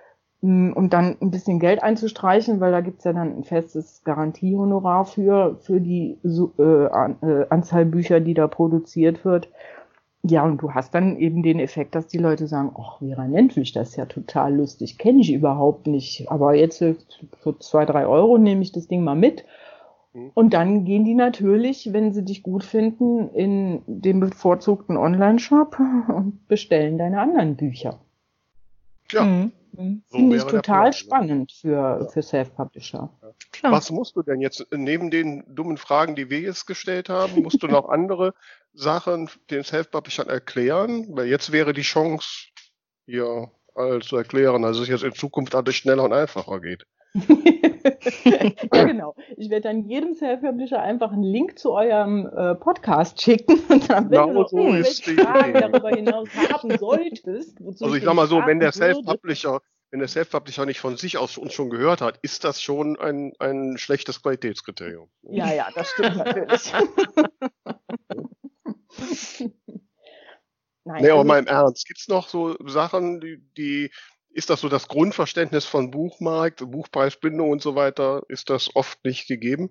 und dann ein bisschen Geld einzustreichen, weil da gibt's ja dann ein festes Garantiehonorar für, für die äh, Anzahl Bücher, die da produziert wird. Ja, und du hast dann eben den Effekt, dass die Leute sagen, ach, Vera Nentwich, das ist ja total lustig, kenne ich überhaupt nicht, aber jetzt für zwei, drei Euro nehme ich das Ding mal mit. Und dann gehen die natürlich, wenn sie dich gut finden, in den bevorzugten Online-Shop und bestellen deine anderen Bücher. Ja. Mhm. So Finde ich wäre der total Plan, spannend für, Ja. für Self-Publisher. Ja. Was musst du denn jetzt, neben den dummen Fragen, die wir jetzt gestellt haben, musst du noch andere Sachen den Self-Publishern erklären? Weil jetzt wäre die Chance, hier alles zu erklären, dass es jetzt in Zukunft alles schneller und einfacher geht. Ja, genau. Ich werde dann jedem Self-Publisher einfach einen Link zu eurem äh, Podcast schicken. Und dann, wenn Genau du noch so irgendwelche ist die Fragen Idee. darüber hinaus haben solltest, wozu Also ich dich sag mal so, wenn der fragen würde. Self-Publisher, wenn der Self-Publisher nicht von sich aus uns schon gehört hat, ist das schon ein, ein schlechtes Qualitätskriterium. Ja, ja, das stimmt natürlich. Nein, Nee, aber also, mal im Ernst, gibt's noch so Sachen, die, die, ist das so das Grundverständnis von Buchmarkt, Buchpreisbindung und so weiter, ist das oft nicht gegeben?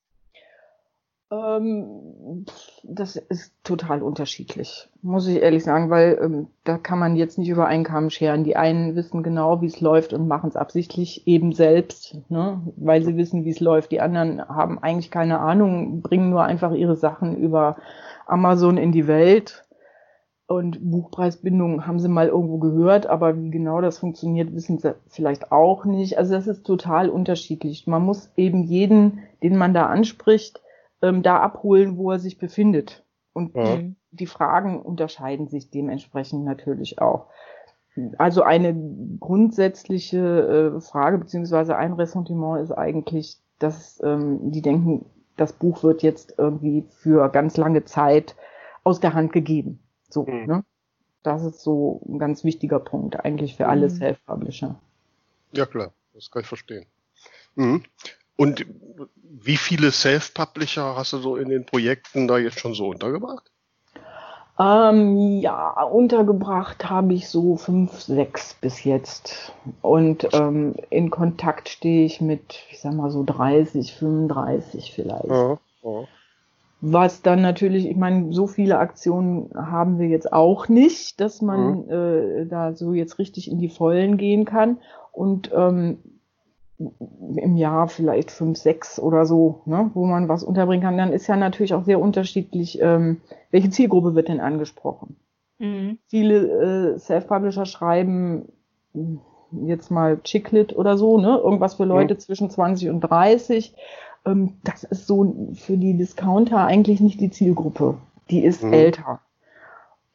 Ähm, das ist total unterschiedlich, muss ich ehrlich sagen, weil ähm, da kann man jetzt nicht über einen Kamm scheren. Die einen wissen genau, wie es läuft und machen es absichtlich eben selbst, ne, weil sie wissen, wie es läuft. Die anderen haben eigentlich keine Ahnung, bringen nur einfach ihre Sachen über Amazon in die Welt. Und Buchpreisbindung haben sie mal irgendwo gehört, aber wie genau das funktioniert, wissen sie vielleicht auch nicht. Also das ist total unterschiedlich. Man muss eben jeden, den man da anspricht, ähm, da abholen, wo er sich befindet. Und Ja. die, die Fragen unterscheiden sich dementsprechend natürlich auch. Also eine grundsätzliche äh, Frage beziehungsweise ein Ressentiment ist eigentlich, dass ähm, die denken, das Buch wird jetzt irgendwie für ganz lange Zeit aus der Hand gegeben. So, Mhm. ne? Das ist so ein ganz wichtiger Punkt eigentlich für alle Self-Publisher. Ja klar, das kann ich verstehen. Mhm. Und wie viele Self-Publisher hast du so in den Projekten da jetzt schon so untergebracht? Ähm, ja, untergebracht habe ich so fünf, sechs bis jetzt. Und ähm, in Kontakt stehe ich mit, ich sag mal so dreißig, fünfunddreißig vielleicht. Ja, ja. Was dann natürlich, ich meine, so viele Aktionen haben wir jetzt auch nicht, dass man Mhm. äh, da so jetzt richtig in die Vollen gehen kann. Und ähm, im Jahr vielleicht fünf, sechs oder so, ne, wo man was unterbringen kann. Dann ist ja natürlich auch sehr unterschiedlich, ähm, welche Zielgruppe wird denn angesprochen. Mhm. Viele äh, Self-Publisher schreiben mh, jetzt mal Chicklit oder so, ne, irgendwas für Leute Mhm. zwischen zwanzig und dreißig. Ähm, das ist so für die Discounter eigentlich nicht die Zielgruppe. Die ist Mhm. älter.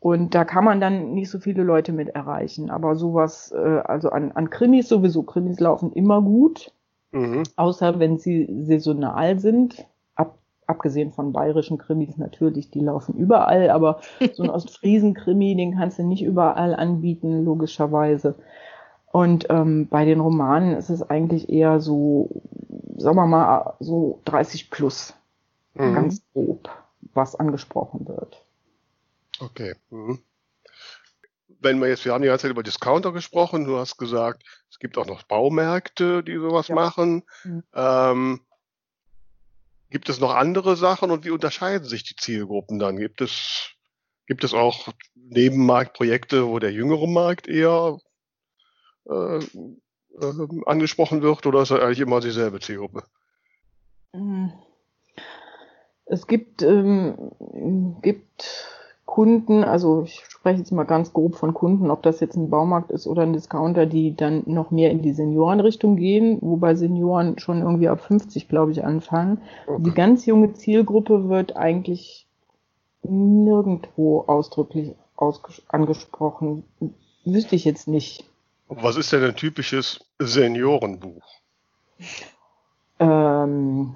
Und da kann man dann nicht so viele Leute mit erreichen. Aber sowas, äh, also an, an Krimis sowieso, Krimis laufen immer gut, Mhm. außer wenn sie saisonal sind. Ab, abgesehen von bayerischen Krimis natürlich, die laufen überall, aber so ein Ostfriesen-Krimi, den kannst du nicht überall anbieten, logischerweise. Und ähm, bei den Romanen ist es eigentlich eher so, sagen wir mal, so dreißig plus, Mhm. ganz grob, was angesprochen wird. Okay. Mhm. Wenn wir jetzt, wir haben die ganze Zeit über Discounter gesprochen, du hast gesagt, es gibt auch noch Baumärkte, die sowas Ja. machen. Mhm. Ähm, gibt es noch andere Sachen und wie unterscheiden sich die Zielgruppen dann? Gibt es, gibt es auch Nebenmarktprojekte, wo der jüngere Markt eher äh, äh, angesprochen wird oder ist das eigentlich immer dieselbe Zielgruppe? Mm. Es gibt, ähm, gibt Kunden, also ich spreche jetzt mal ganz grob von Kunden, ob das jetzt ein Baumarkt ist oder ein Discounter, die dann noch mehr in die Seniorenrichtung gehen, wobei Senioren schon irgendwie ab fünfzig, glaube ich, anfangen. Die Okay. ganz junge Zielgruppe wird eigentlich nirgendwo ausdrücklich ausges- angesprochen. Wüsste ich jetzt nicht. Was ist denn ein typisches Seniorenbuch? Ähm,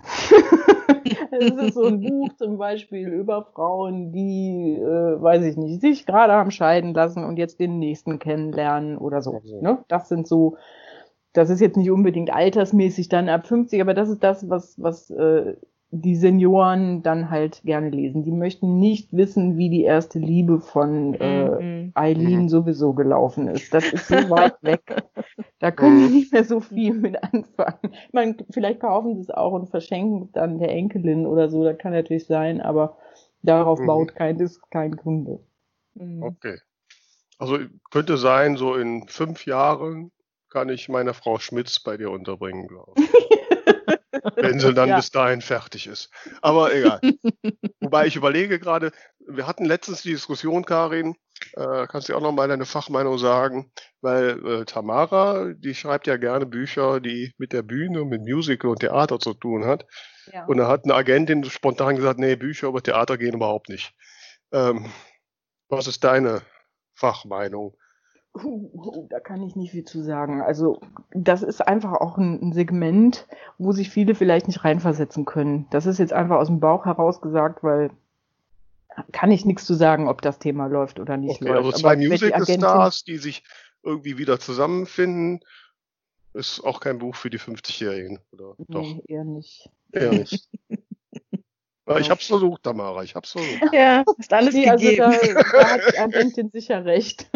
Es ist so ein Buch zum Beispiel über Frauen, die, äh, weiß ich nicht, sich gerade haben scheiden lassen und jetzt den nächsten kennenlernen oder so. Also, Ne? Das sind so, das ist jetzt nicht unbedingt altersmäßig dann ab fünfzig, aber das ist das, was, was äh, die Senioren dann halt gerne lesen. Die möchten nicht wissen, wie die erste Liebe von äh, Mhm. Eileen Mhm. sowieso gelaufen ist. Das ist so weit weg. Da können Mhm. die nicht mehr so viel mit anfangen. Ich meine, vielleicht kaufen sie es auch und verschenken es dann der Enkelin oder so. Das kann natürlich sein, aber darauf Mhm. baut kein, das kein Kunde. Mhm. Okay. Also könnte sein, so in fünf Jahren kann ich meine Frau Schmitz bei dir unterbringen, glaube ich. Wenn sie dann Ja. bis dahin fertig ist. Aber egal. Wobei ich überlege gerade, wir hatten letztens die Diskussion, Karin, äh, kannst du auch noch mal deine Fachmeinung sagen, weil äh, Tamara, die schreibt ja gerne Bücher, die mit der Bühne, mit Musical und Theater zu tun hat. Ja. Und da hat eine Agentin spontan gesagt, nee, Bücher über Theater gehen überhaupt nicht. Ähm, was ist deine Fachmeinung? Uh, uh, da kann ich nicht viel zu sagen. Also das ist einfach auch ein, ein Segment, wo sich viele vielleicht nicht reinversetzen können. Das ist jetzt einfach aus dem Bauch heraus gesagt, weil kann ich nichts zu sagen, ob das Thema läuft oder nicht Okay, also läuft. zwei Aber wenn die Agentin, Musical-Stars, die sich irgendwie wieder zusammenfinden, ist auch kein Buch für die fünfzigjährigen, oder doch? nee, eher nicht. Eher nicht. Ja, ich hab's versucht, Tamara, ich hab's versucht. Ja, hast alles Nee, also gegeben. da, da hat die Agentin sicher recht.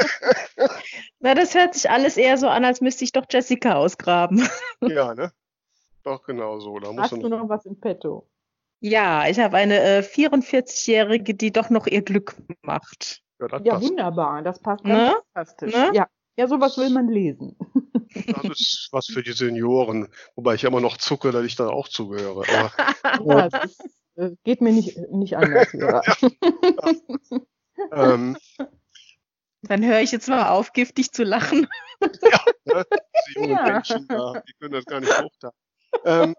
Na, das hört sich alles eher so an, als müsste ich doch Jessica ausgraben. Ja, ne? Doch, genau so. Da musst Hast du du noch. noch was im Petto? Ja, ich habe eine äh, vierundvierzigjährige, die doch noch ihr Glück macht. Ja, das Ja, passt. wunderbar. Das passt ganz Ne? fantastisch. Ne? Ja. Ja, sowas will man lesen. Das ist was für die Senioren. Wobei ich immer noch zucke, dass ich da auch zugehöre. Aber, Ja, es ist, äh, geht mir nicht, nicht anders. Ja. ähm, Dann höre ich jetzt mal auf, giftig zu lachen. ja, ne? Diese jungen Ja. Menschen da, die können das gar nicht hochtragen. Ähm,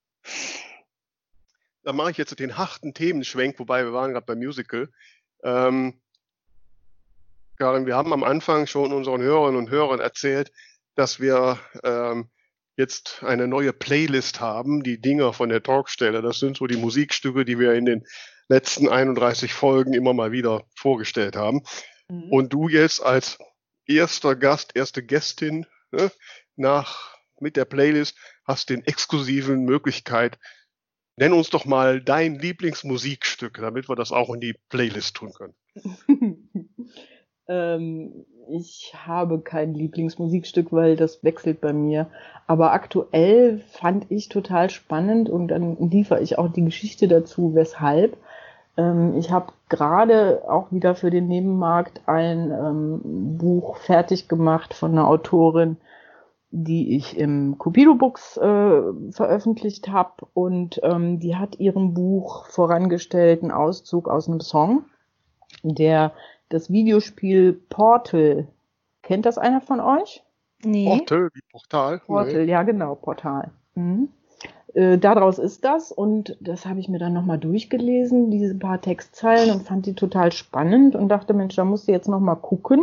da mache ich jetzt den harten Themenschwenk, wobei wir waren gerade beim Musical. Ähm, Karin, wir haben am Anfang schon unseren Hörerinnen und Hörern erzählt, dass wir ähm, jetzt eine neue Playlist haben, die Dinger von der Talkstelle. Das sind so die Musikstücke, die wir in den letzten einunddreißig Folgen immer mal wieder vorgestellt haben. Mhm. Und du jetzt als erster Gast, erste Gästin, ne, nach, mit der Playlist hast den exklusiven Möglichkeit, nenn uns doch mal dein Lieblingsmusikstück, damit wir das auch in die Playlist tun können. ähm, ich habe kein Lieblingsmusikstück, weil das wechselt bei mir. Aber aktuell fand ich total spannend und dann liefere ich auch die Geschichte dazu, weshalb. Ähm, ich habe gerade auch wieder für den Nebenmarkt ein ähm, Buch fertig gemacht von einer Autorin, die ich im Cupido Books äh, veröffentlicht habe. Und ähm, die hat ihrem Buch vorangestellt einen Auszug aus einem Song, der das Videospiel Portal, kennt das einer von euch? Nee. Portal, wie Portal? Portal, ja genau, Portal. Mhm. Äh, daraus ist das und das habe ich mir dann nochmal durchgelesen, diese paar Textzeilen und fand die total spannend und dachte, Mensch, da musst du jetzt nochmal gucken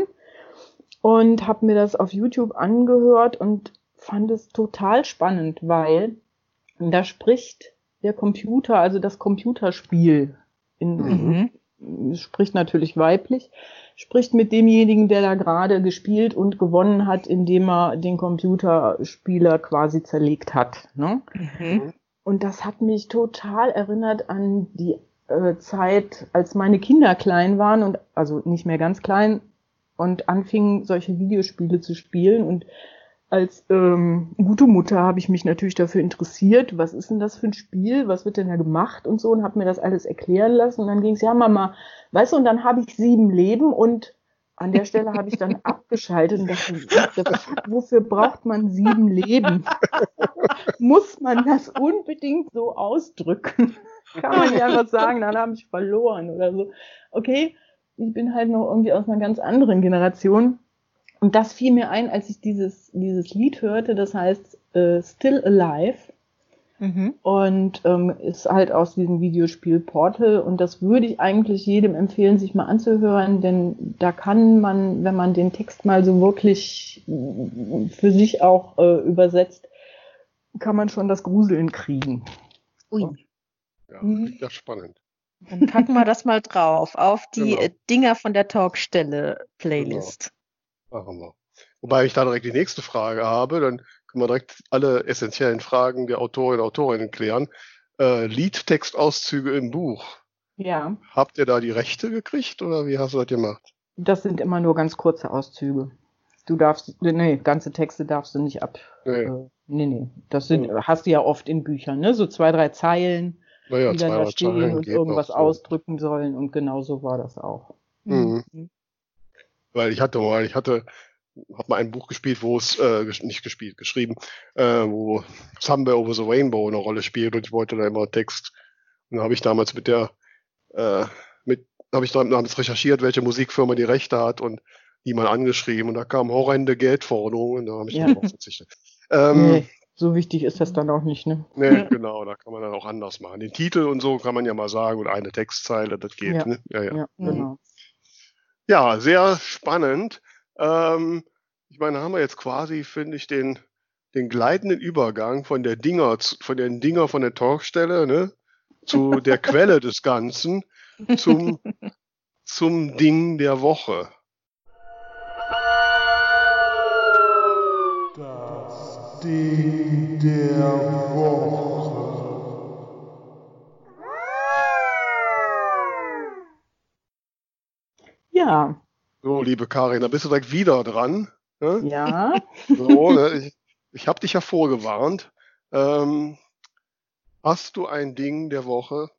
und habe mir das auf YouTube angehört und fand es total spannend, weil da spricht der Computer, also das Computerspiel, in, mhm. spricht natürlich weiblich, spricht mit demjenigen, der da gerade gespielt und gewonnen hat, indem er den Computerspieler quasi zerlegt hat. Ne? Mhm. Und das hat mich total erinnert an die äh, Zeit, als meine Kinder klein waren und also nicht mehr ganz klein und anfingen, solche Videospiele zu spielen. Und als ähm, gute Mutter habe ich mich natürlich dafür interessiert, was ist denn das für ein Spiel, was wird denn da gemacht und so und habe mir das alles erklären lassen und dann ging es, ja Mama, weißt du, und dann habe ich sieben Leben und an der Stelle habe ich dann abgeschaltet und dachte, wofür braucht man sieben Leben? Muss man das unbedingt so ausdrücken? Kann man nicht einfach sagen, dann habe ich verloren oder so. Okay, ich bin halt noch irgendwie aus einer ganz anderen Generation. Und das fiel mir ein, als ich dieses, dieses Lied hörte, das heißt äh, Still Alive mhm. und ähm, ist halt aus diesem Videospiel Portal und das würde ich eigentlich jedem empfehlen, sich mal anzuhören, denn da kann man, wenn man den Text mal so wirklich für sich auch äh, übersetzt, kann man schon das Gruseln kriegen. Ui. Ja, mhm. Das ist spannend. Dann packen wir das mal drauf auf die genau. Dinger von der Talkstelle-Playlist. Genau. Machen wir. Wobei ich da direkt die nächste Frage habe, dann können wir direkt alle essentiellen Fragen der Autorinnen und Autorinnen klären. Äh, Liedtextauszüge im Buch. Ja. Habt ihr da die Rechte gekriegt oder wie hast du das gemacht? Das sind immer nur ganz kurze Auszüge. Du darfst, nee, ganze Texte darfst du nicht ab. Nee, äh, nee, nee. Das sind, ja. hast du ja oft in Büchern, ne? So zwei, drei Zeilen, naja, die dann da stehen Zeilen und irgendwas so. ausdrücken sollen und genau so war das auch. Mhm. Mhm. Weil ich hatte mal, ich hatte, hab mal ein Buch gespielt, wo es, äh, nicht gespielt, geschrieben, äh, wo Somewhere Over the Rainbow eine Rolle spielt und ich wollte da immer Text. Und da habe ich damals mit der, äh, mit, habe ich damals recherchiert, welche Musikfirma die Rechte hat und die mal angeschrieben und da kamen horrende Geldforderungen und da habe ich ja. darauf verzichtet. Ähm, nee, so wichtig ist das dann auch nicht, ne? Nee, genau, da kann man dann auch anders machen. Den Titel und so kann man ja mal sagen und eine Textzeile, das geht, ja. ne? Ja, ja. ja genau. Mhm. Ja, sehr spannend. Ähm, ich meine, da haben wir jetzt quasi, finde ich, den, den gleitenden Übergang von der Dinger, zu, von den Dinger von der Talkstelle, ne, zu der Quelle des Ganzen, zum, zum Ding der Woche. Das Ding der Woche. Ja. So, liebe Karin, da bist du direkt wieder dran. Ne? Ja. So, ne, ich ich habe dich ja vorgewarnt. Ähm, hast du ein Ding der Woche?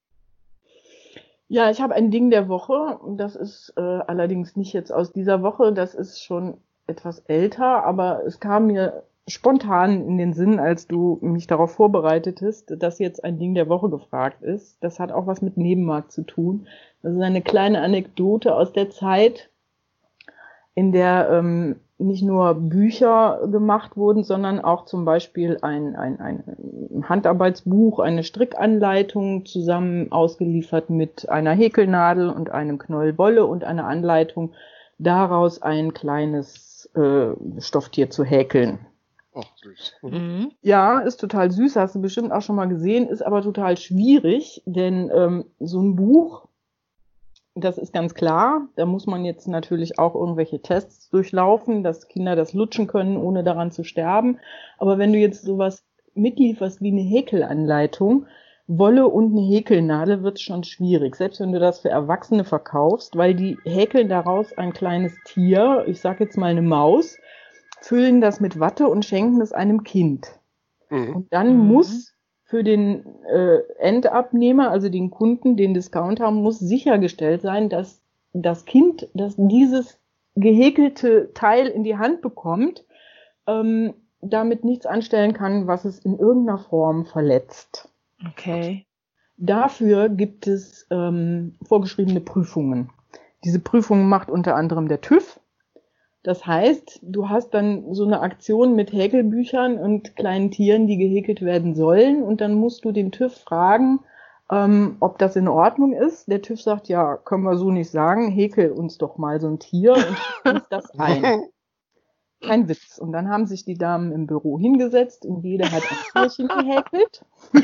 Ja, ich habe ein Ding der Woche. Das ist äh, allerdings nicht jetzt aus dieser Woche. Das ist schon etwas älter, aber es kam mir spontan in den Sinn, als du mich darauf vorbereitetest, dass jetzt ein Ding der Woche gefragt ist. Das hat auch was mit Nebenmarkt zu tun. Das ist eine kleine Anekdote aus der Zeit, in der ähm, nicht nur Bücher gemacht wurden, sondern auch zum Beispiel ein, ein, ein Handarbeitsbuch, eine Strickanleitung zusammen ausgeliefert mit einer Häkelnadel und einem Knäuel Wolle und einer Anleitung, daraus ein kleines äh, Stofftier zu häkeln. Ach, süß. Mhm. Ja, ist total süß, hast du bestimmt auch schon mal gesehen, ist aber total schwierig, denn ähm, so ein Buch, das ist ganz klar, da muss man jetzt natürlich auch irgendwelche Tests durchlaufen, dass Kinder das lutschen können, ohne daran zu sterben. Aber wenn du jetzt sowas mitlieferst wie eine Häkelanleitung, Wolle und eine Häkelnadel, wird es schon schwierig, selbst wenn du das für Erwachsene verkaufst, weil die häkeln daraus ein kleines Tier, ich sag jetzt mal eine Maus, füllen das mit Watte und schenken es einem Kind. Mhm. Und dann mhm. muss für den äh, Endabnehmer, also den Kunden, den Discounter, muss sichergestellt sein, dass das Kind, das dieses gehäkelte Teil in die Hand bekommt, ähm, damit nichts anstellen kann, was es in irgendeiner Form verletzt. Okay. Dafür gibt es ähm, vorgeschriebene Prüfungen. Diese Prüfungen macht unter anderem der TÜV. Das heißt, du hast dann so eine Aktion mit Häkelbüchern und kleinen Tieren, die gehäkelt werden sollen. Und dann musst du den TÜV fragen, ähm, ob das in Ordnung ist. Der TÜV sagt, ja, können wir so nicht sagen. Häkel uns doch mal so ein Tier und schick uns das ein. Kein Witz. Und dann haben sich die Damen im Büro hingesetzt und jeder hat ein Tierchen gehäkelt.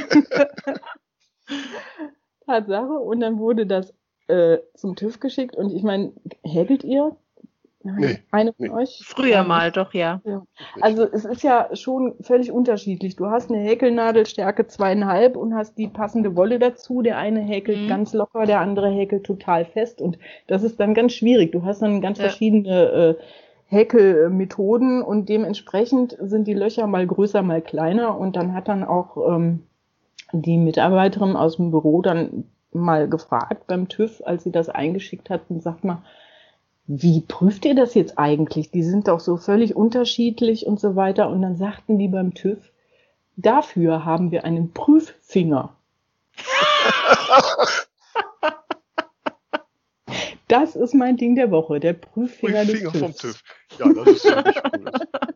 Tatsache. Und dann wurde das äh, zum TÜV geschickt. Und ich meine, häkelt ihr? Nein, Nee, eine von nee. euch? Früher Ähm, mal, doch, ja. ja. Also es ist ja schon völlig unterschiedlich. Du hast eine Häkelnadel Stärke zweieinhalb und hast die passende Wolle dazu. Der eine häkelt Mhm. ganz locker, der andere häkelt total fest. Und das ist dann ganz schwierig. Du hast dann ganz Ja. verschiedene äh, Häkelmethoden und dementsprechend sind die Löcher mal größer, mal kleiner. Und dann hat dann auch ähm, die Mitarbeiterin aus dem Büro dann mal gefragt beim TÜV, als sie das eingeschickt hat, und sagt mal, wie prüft ihr das jetzt eigentlich? Die sind doch so völlig unterschiedlich und so weiter. Und dann sagten die beim TÜV, dafür haben wir einen Prüffinger. Das ist mein Ding der Woche, der Prüffinger, Prüffinger des vom TÜVs. TÜV. Ja, das ist ziemlich cool.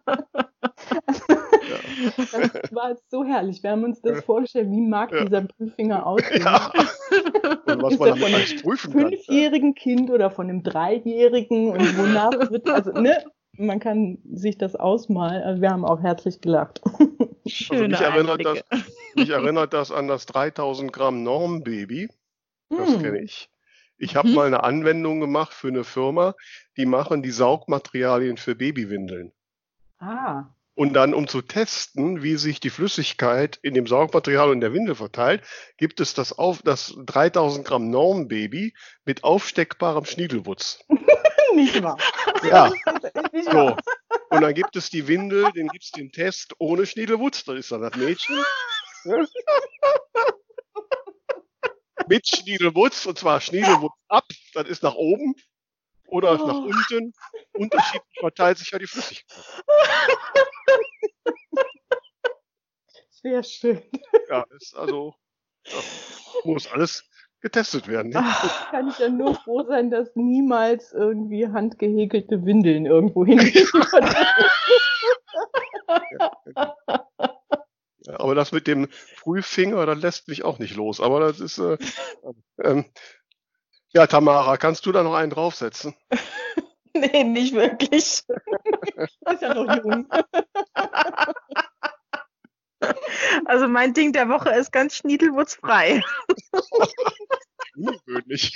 Das war so herrlich. Wir haben uns das vorgestellt, wie mag Ja. dieser Prüffinger aussehen? Ja. Und was Ist man er damit von alles einem prüfen kann. fünfjährigen Kind oder von einem Dreijährigen und wonach wird, also, ne, man kann sich das ausmalen. Also wir haben auch herzlich gelacht. Also Schöne mich erinnert, das, Einblicke. mich erinnert das an das dreitausend Gramm Normbaby. Das Hm. kenne ich. Ich habe Mhm. mal eine Anwendung gemacht für eine Firma, die machen die Saugmaterialien für Babywindeln. Ah. Und dann, um zu testen, wie sich die Flüssigkeit in dem Saugmaterial und der Windel verteilt, gibt es das, auf, das dreitausend Gramm Normbaby mit aufsteckbarem Schniedelwutz. Nicht wahr. Ja, Das ist nicht so. wahr. Und dann gibt es die Windel, den gibt es den Test ohne Schniedelwutz, das ist dann das Mädchen. Ja. Mit Schniedelwutz, und zwar Schniedelwutz ab, das ist nach oben oder nach Oh. unten. Unterschiedlich verteilt sich ja die Flüssigkeit. Sehr schön. Ja, ist also, ja, muss alles getestet werden. Ne? Ach, Kann ich ja nur froh sein, dass niemals irgendwie handgehäkelte Windeln irgendwo hingeliefert werden. Ja, aber das mit dem Prüffinger, das lässt mich auch nicht los. Aber das ist, äh, ähm, ja, Tamara, kannst du da noch einen draufsetzen? nee, nicht wirklich. Das ist ja noch jung. Also mein Ding der Woche ist ganz schniedelwurzfrei. Ungewöhnlich.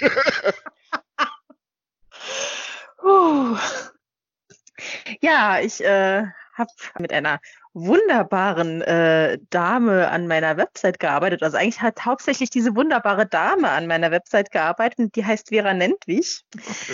Puh. Ja, ich äh, habe mit einer wunderbaren äh, Dame an meiner Website gearbeitet. Also eigentlich hat hauptsächlich diese wunderbare Dame an meiner Website gearbeitet und die heißt Vera Nentwich.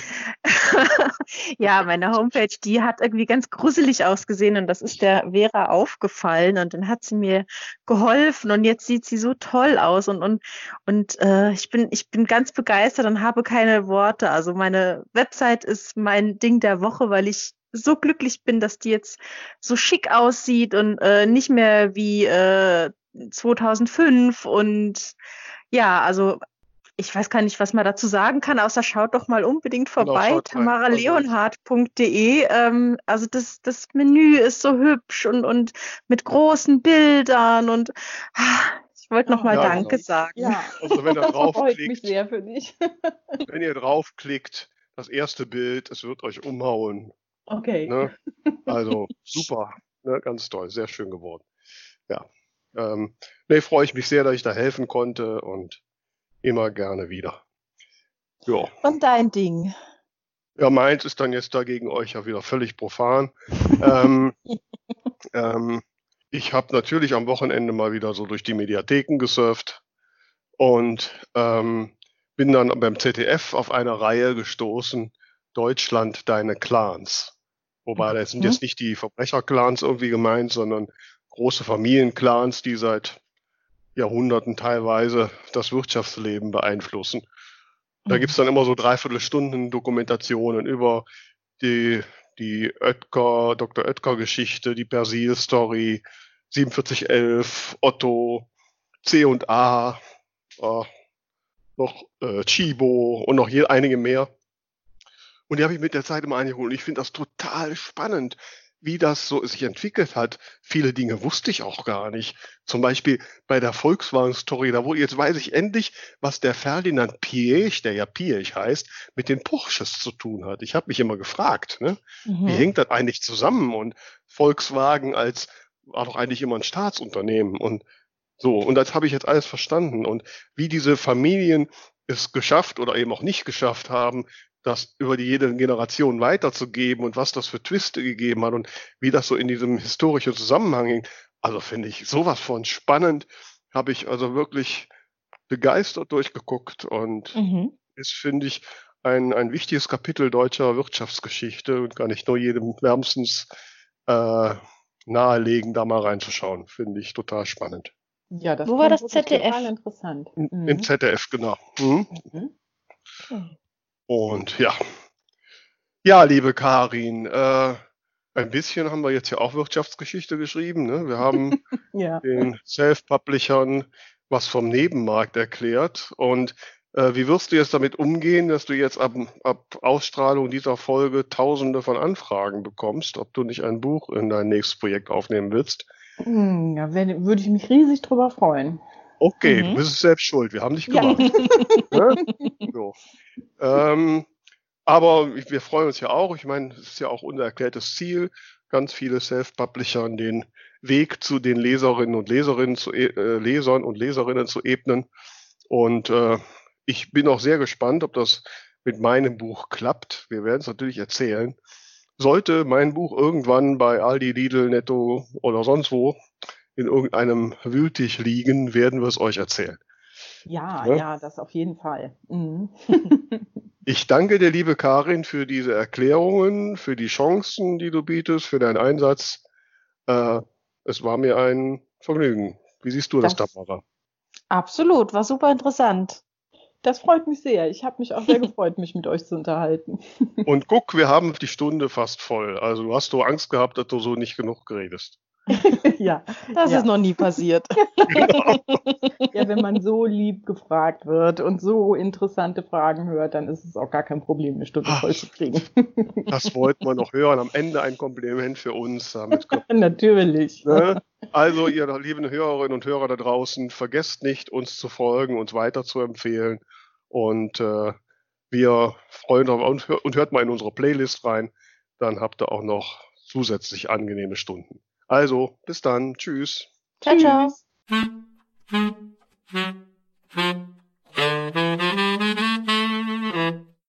Ja, meine Homepage, die hat irgendwie ganz gruselig ausgesehen und das ist der Vera aufgefallen und dann hat sie mir geholfen und jetzt sieht sie so toll aus und und und äh, ich bin ich bin ganz begeistert und habe keine Worte. Also meine Website ist mein Ding der Woche, weil ich so glücklich bin, dass die jetzt so schick aussieht und äh, nicht mehr wie äh, zweitausendfünf und ja, also ich weiß gar nicht, was man dazu sagen kann, außer schaut doch mal unbedingt vorbei, schaut rein. tamara Also- leonhardt punkt de. Ähm, also das, das Menü ist so hübsch und, und mit großen Bildern und ah, ich wollte noch mal Ja, Danke genau. sagen. Ja, Also wenn ihr freut mich draufklickt, sehr für dich. wenn ihr draufklickt, das erste Bild, es wird euch umhauen. Okay. Ne? Also super, ne? Ganz toll, sehr schön geworden. Ja, ähm, ne, freue ich mich sehr, dass ich da helfen konnte und immer gerne wieder. Ja. Und dein Ding. Ja, meins ist dann jetzt dagegen euch ja wieder völlig profan. ähm, ähm, ich habe natürlich am Wochenende mal wieder so durch die Mediatheken gesurft und ähm, bin dann beim Z D F auf eine Reihe gestoßen, Deutschland, deine Clans. Wobei das sind Mhm. jetzt nicht die Verbrecherclans irgendwie gemeint, sondern große Familienclans, die seit Jahrhunderten teilweise das Wirtschaftsleben beeinflussen. Da Mhm. gibt's dann immer so Dreiviertelstunden Dokumentationen über die, die Oetker, Doktor Oetker-Geschichte, die Persil-Story, siebenundvierzig elf, Otto, C und A, äh, noch äh, Chibo und noch je, einige mehr. Und die habe ich mit der Zeit immer eingeholt. Und ich finde das total spannend, wie das so sich entwickelt hat. Viele Dinge wusste ich auch gar nicht. Zum Beispiel bei der Volkswagen-Story, da wo jetzt weiß ich endlich, was der Ferdinand Piëch, der ja Piëch heißt, mit den Porsches zu tun hat. Ich habe mich immer gefragt, ne? Mhm. Wie hängt das eigentlich zusammen? Und Volkswagen als war doch eigentlich immer ein Staatsunternehmen und so. Und das habe ich jetzt alles verstanden. Und wie diese Familien es geschafft oder eben auch nicht geschafft haben, das über die jede Generation weiterzugeben und was das für Twiste gegeben hat und wie das so in diesem historischen Zusammenhang hing. Also finde ich sowas von spannend, habe ich also wirklich begeistert durchgeguckt und Mhm. ist, finde ich, ein, ein wichtiges Kapitel deutscher Wirtschaftsgeschichte und kann ich nur jedem wärmstens äh, nahelegen, da mal reinzuschauen. Finde ich total spannend. Ja, das Wo war klingt das wirklich Z D F? total interessant. Im Mhm. Z D F, genau. Mhm. Mhm. Okay. Und ja. Ja, liebe Karin, äh, ein bisschen haben wir jetzt ja auch Wirtschaftsgeschichte geschrieben. Ne? Wir haben Ja. den Self-Publishern was vom Nebenmarkt erklärt. Und äh, wie wirst du jetzt damit umgehen, dass du jetzt ab, ab Ausstrahlung dieser Folge Tausende von Anfragen bekommst, ob du nicht ein Buch in dein nächstes Projekt aufnehmen willst? Hm, Ja, wenn, würde ich mich riesig drüber freuen. Okay, Mhm. du bist es selbst schuld. Wir haben dich Ja. gemacht. Ne? So. Ähm, aber wir freuen uns ja auch. Ich meine, es ist ja auch unser erklärtes Ziel, ganz viele Self-Publishern den Weg zu den Leserinnen und Leserinnen zu e- äh, Lesern und Leserinnen zu ebnen. Und äh, ich bin auch sehr gespannt, ob das mit meinem Buch klappt. Wir werden es natürlich erzählen. Sollte mein Buch irgendwann bei Aldi, Lidl, Netto oder sonst wo in irgendeinem Wühltisch liegen, werden wir es euch erzählen. Ja, Ja. ja, das auf jeden Fall. Mhm. Ich danke dir, liebe Karin, für diese Erklärungen, für die Chancen, die du bietest, für deinen Einsatz. Äh, es war mir ein Vergnügen. Wie siehst du das, Das- Tamara? Absolut, war super interessant. Das freut mich sehr. Ich habe mich auch sehr gefreut, mich mit euch zu unterhalten. Und guck, wir haben die Stunde fast voll. Also du hast du Angst gehabt, dass du so nicht genug redest. Ja, Das ja. ist noch nie passiert. Ja, wenn man so lieb gefragt wird und so interessante Fragen hört, dann ist es auch gar kein Problem, eine Stunde Ach. voll zu kriegen. Das wollten wir noch hören. Am Ende ein Kompliment für uns. Damit kommt, Natürlich. ne? Also, ihr lieben Hörerinnen und Hörer da draußen, vergesst nicht, uns zu folgen, uns weiter zu empfehlen. Und äh, wir freuen uns und, und hört mal in unsere Playlist rein. Dann habt ihr auch noch zusätzlich angenehme Stunden. Also, bis dann. Tschüss. Ciao, ciao. Tschüss.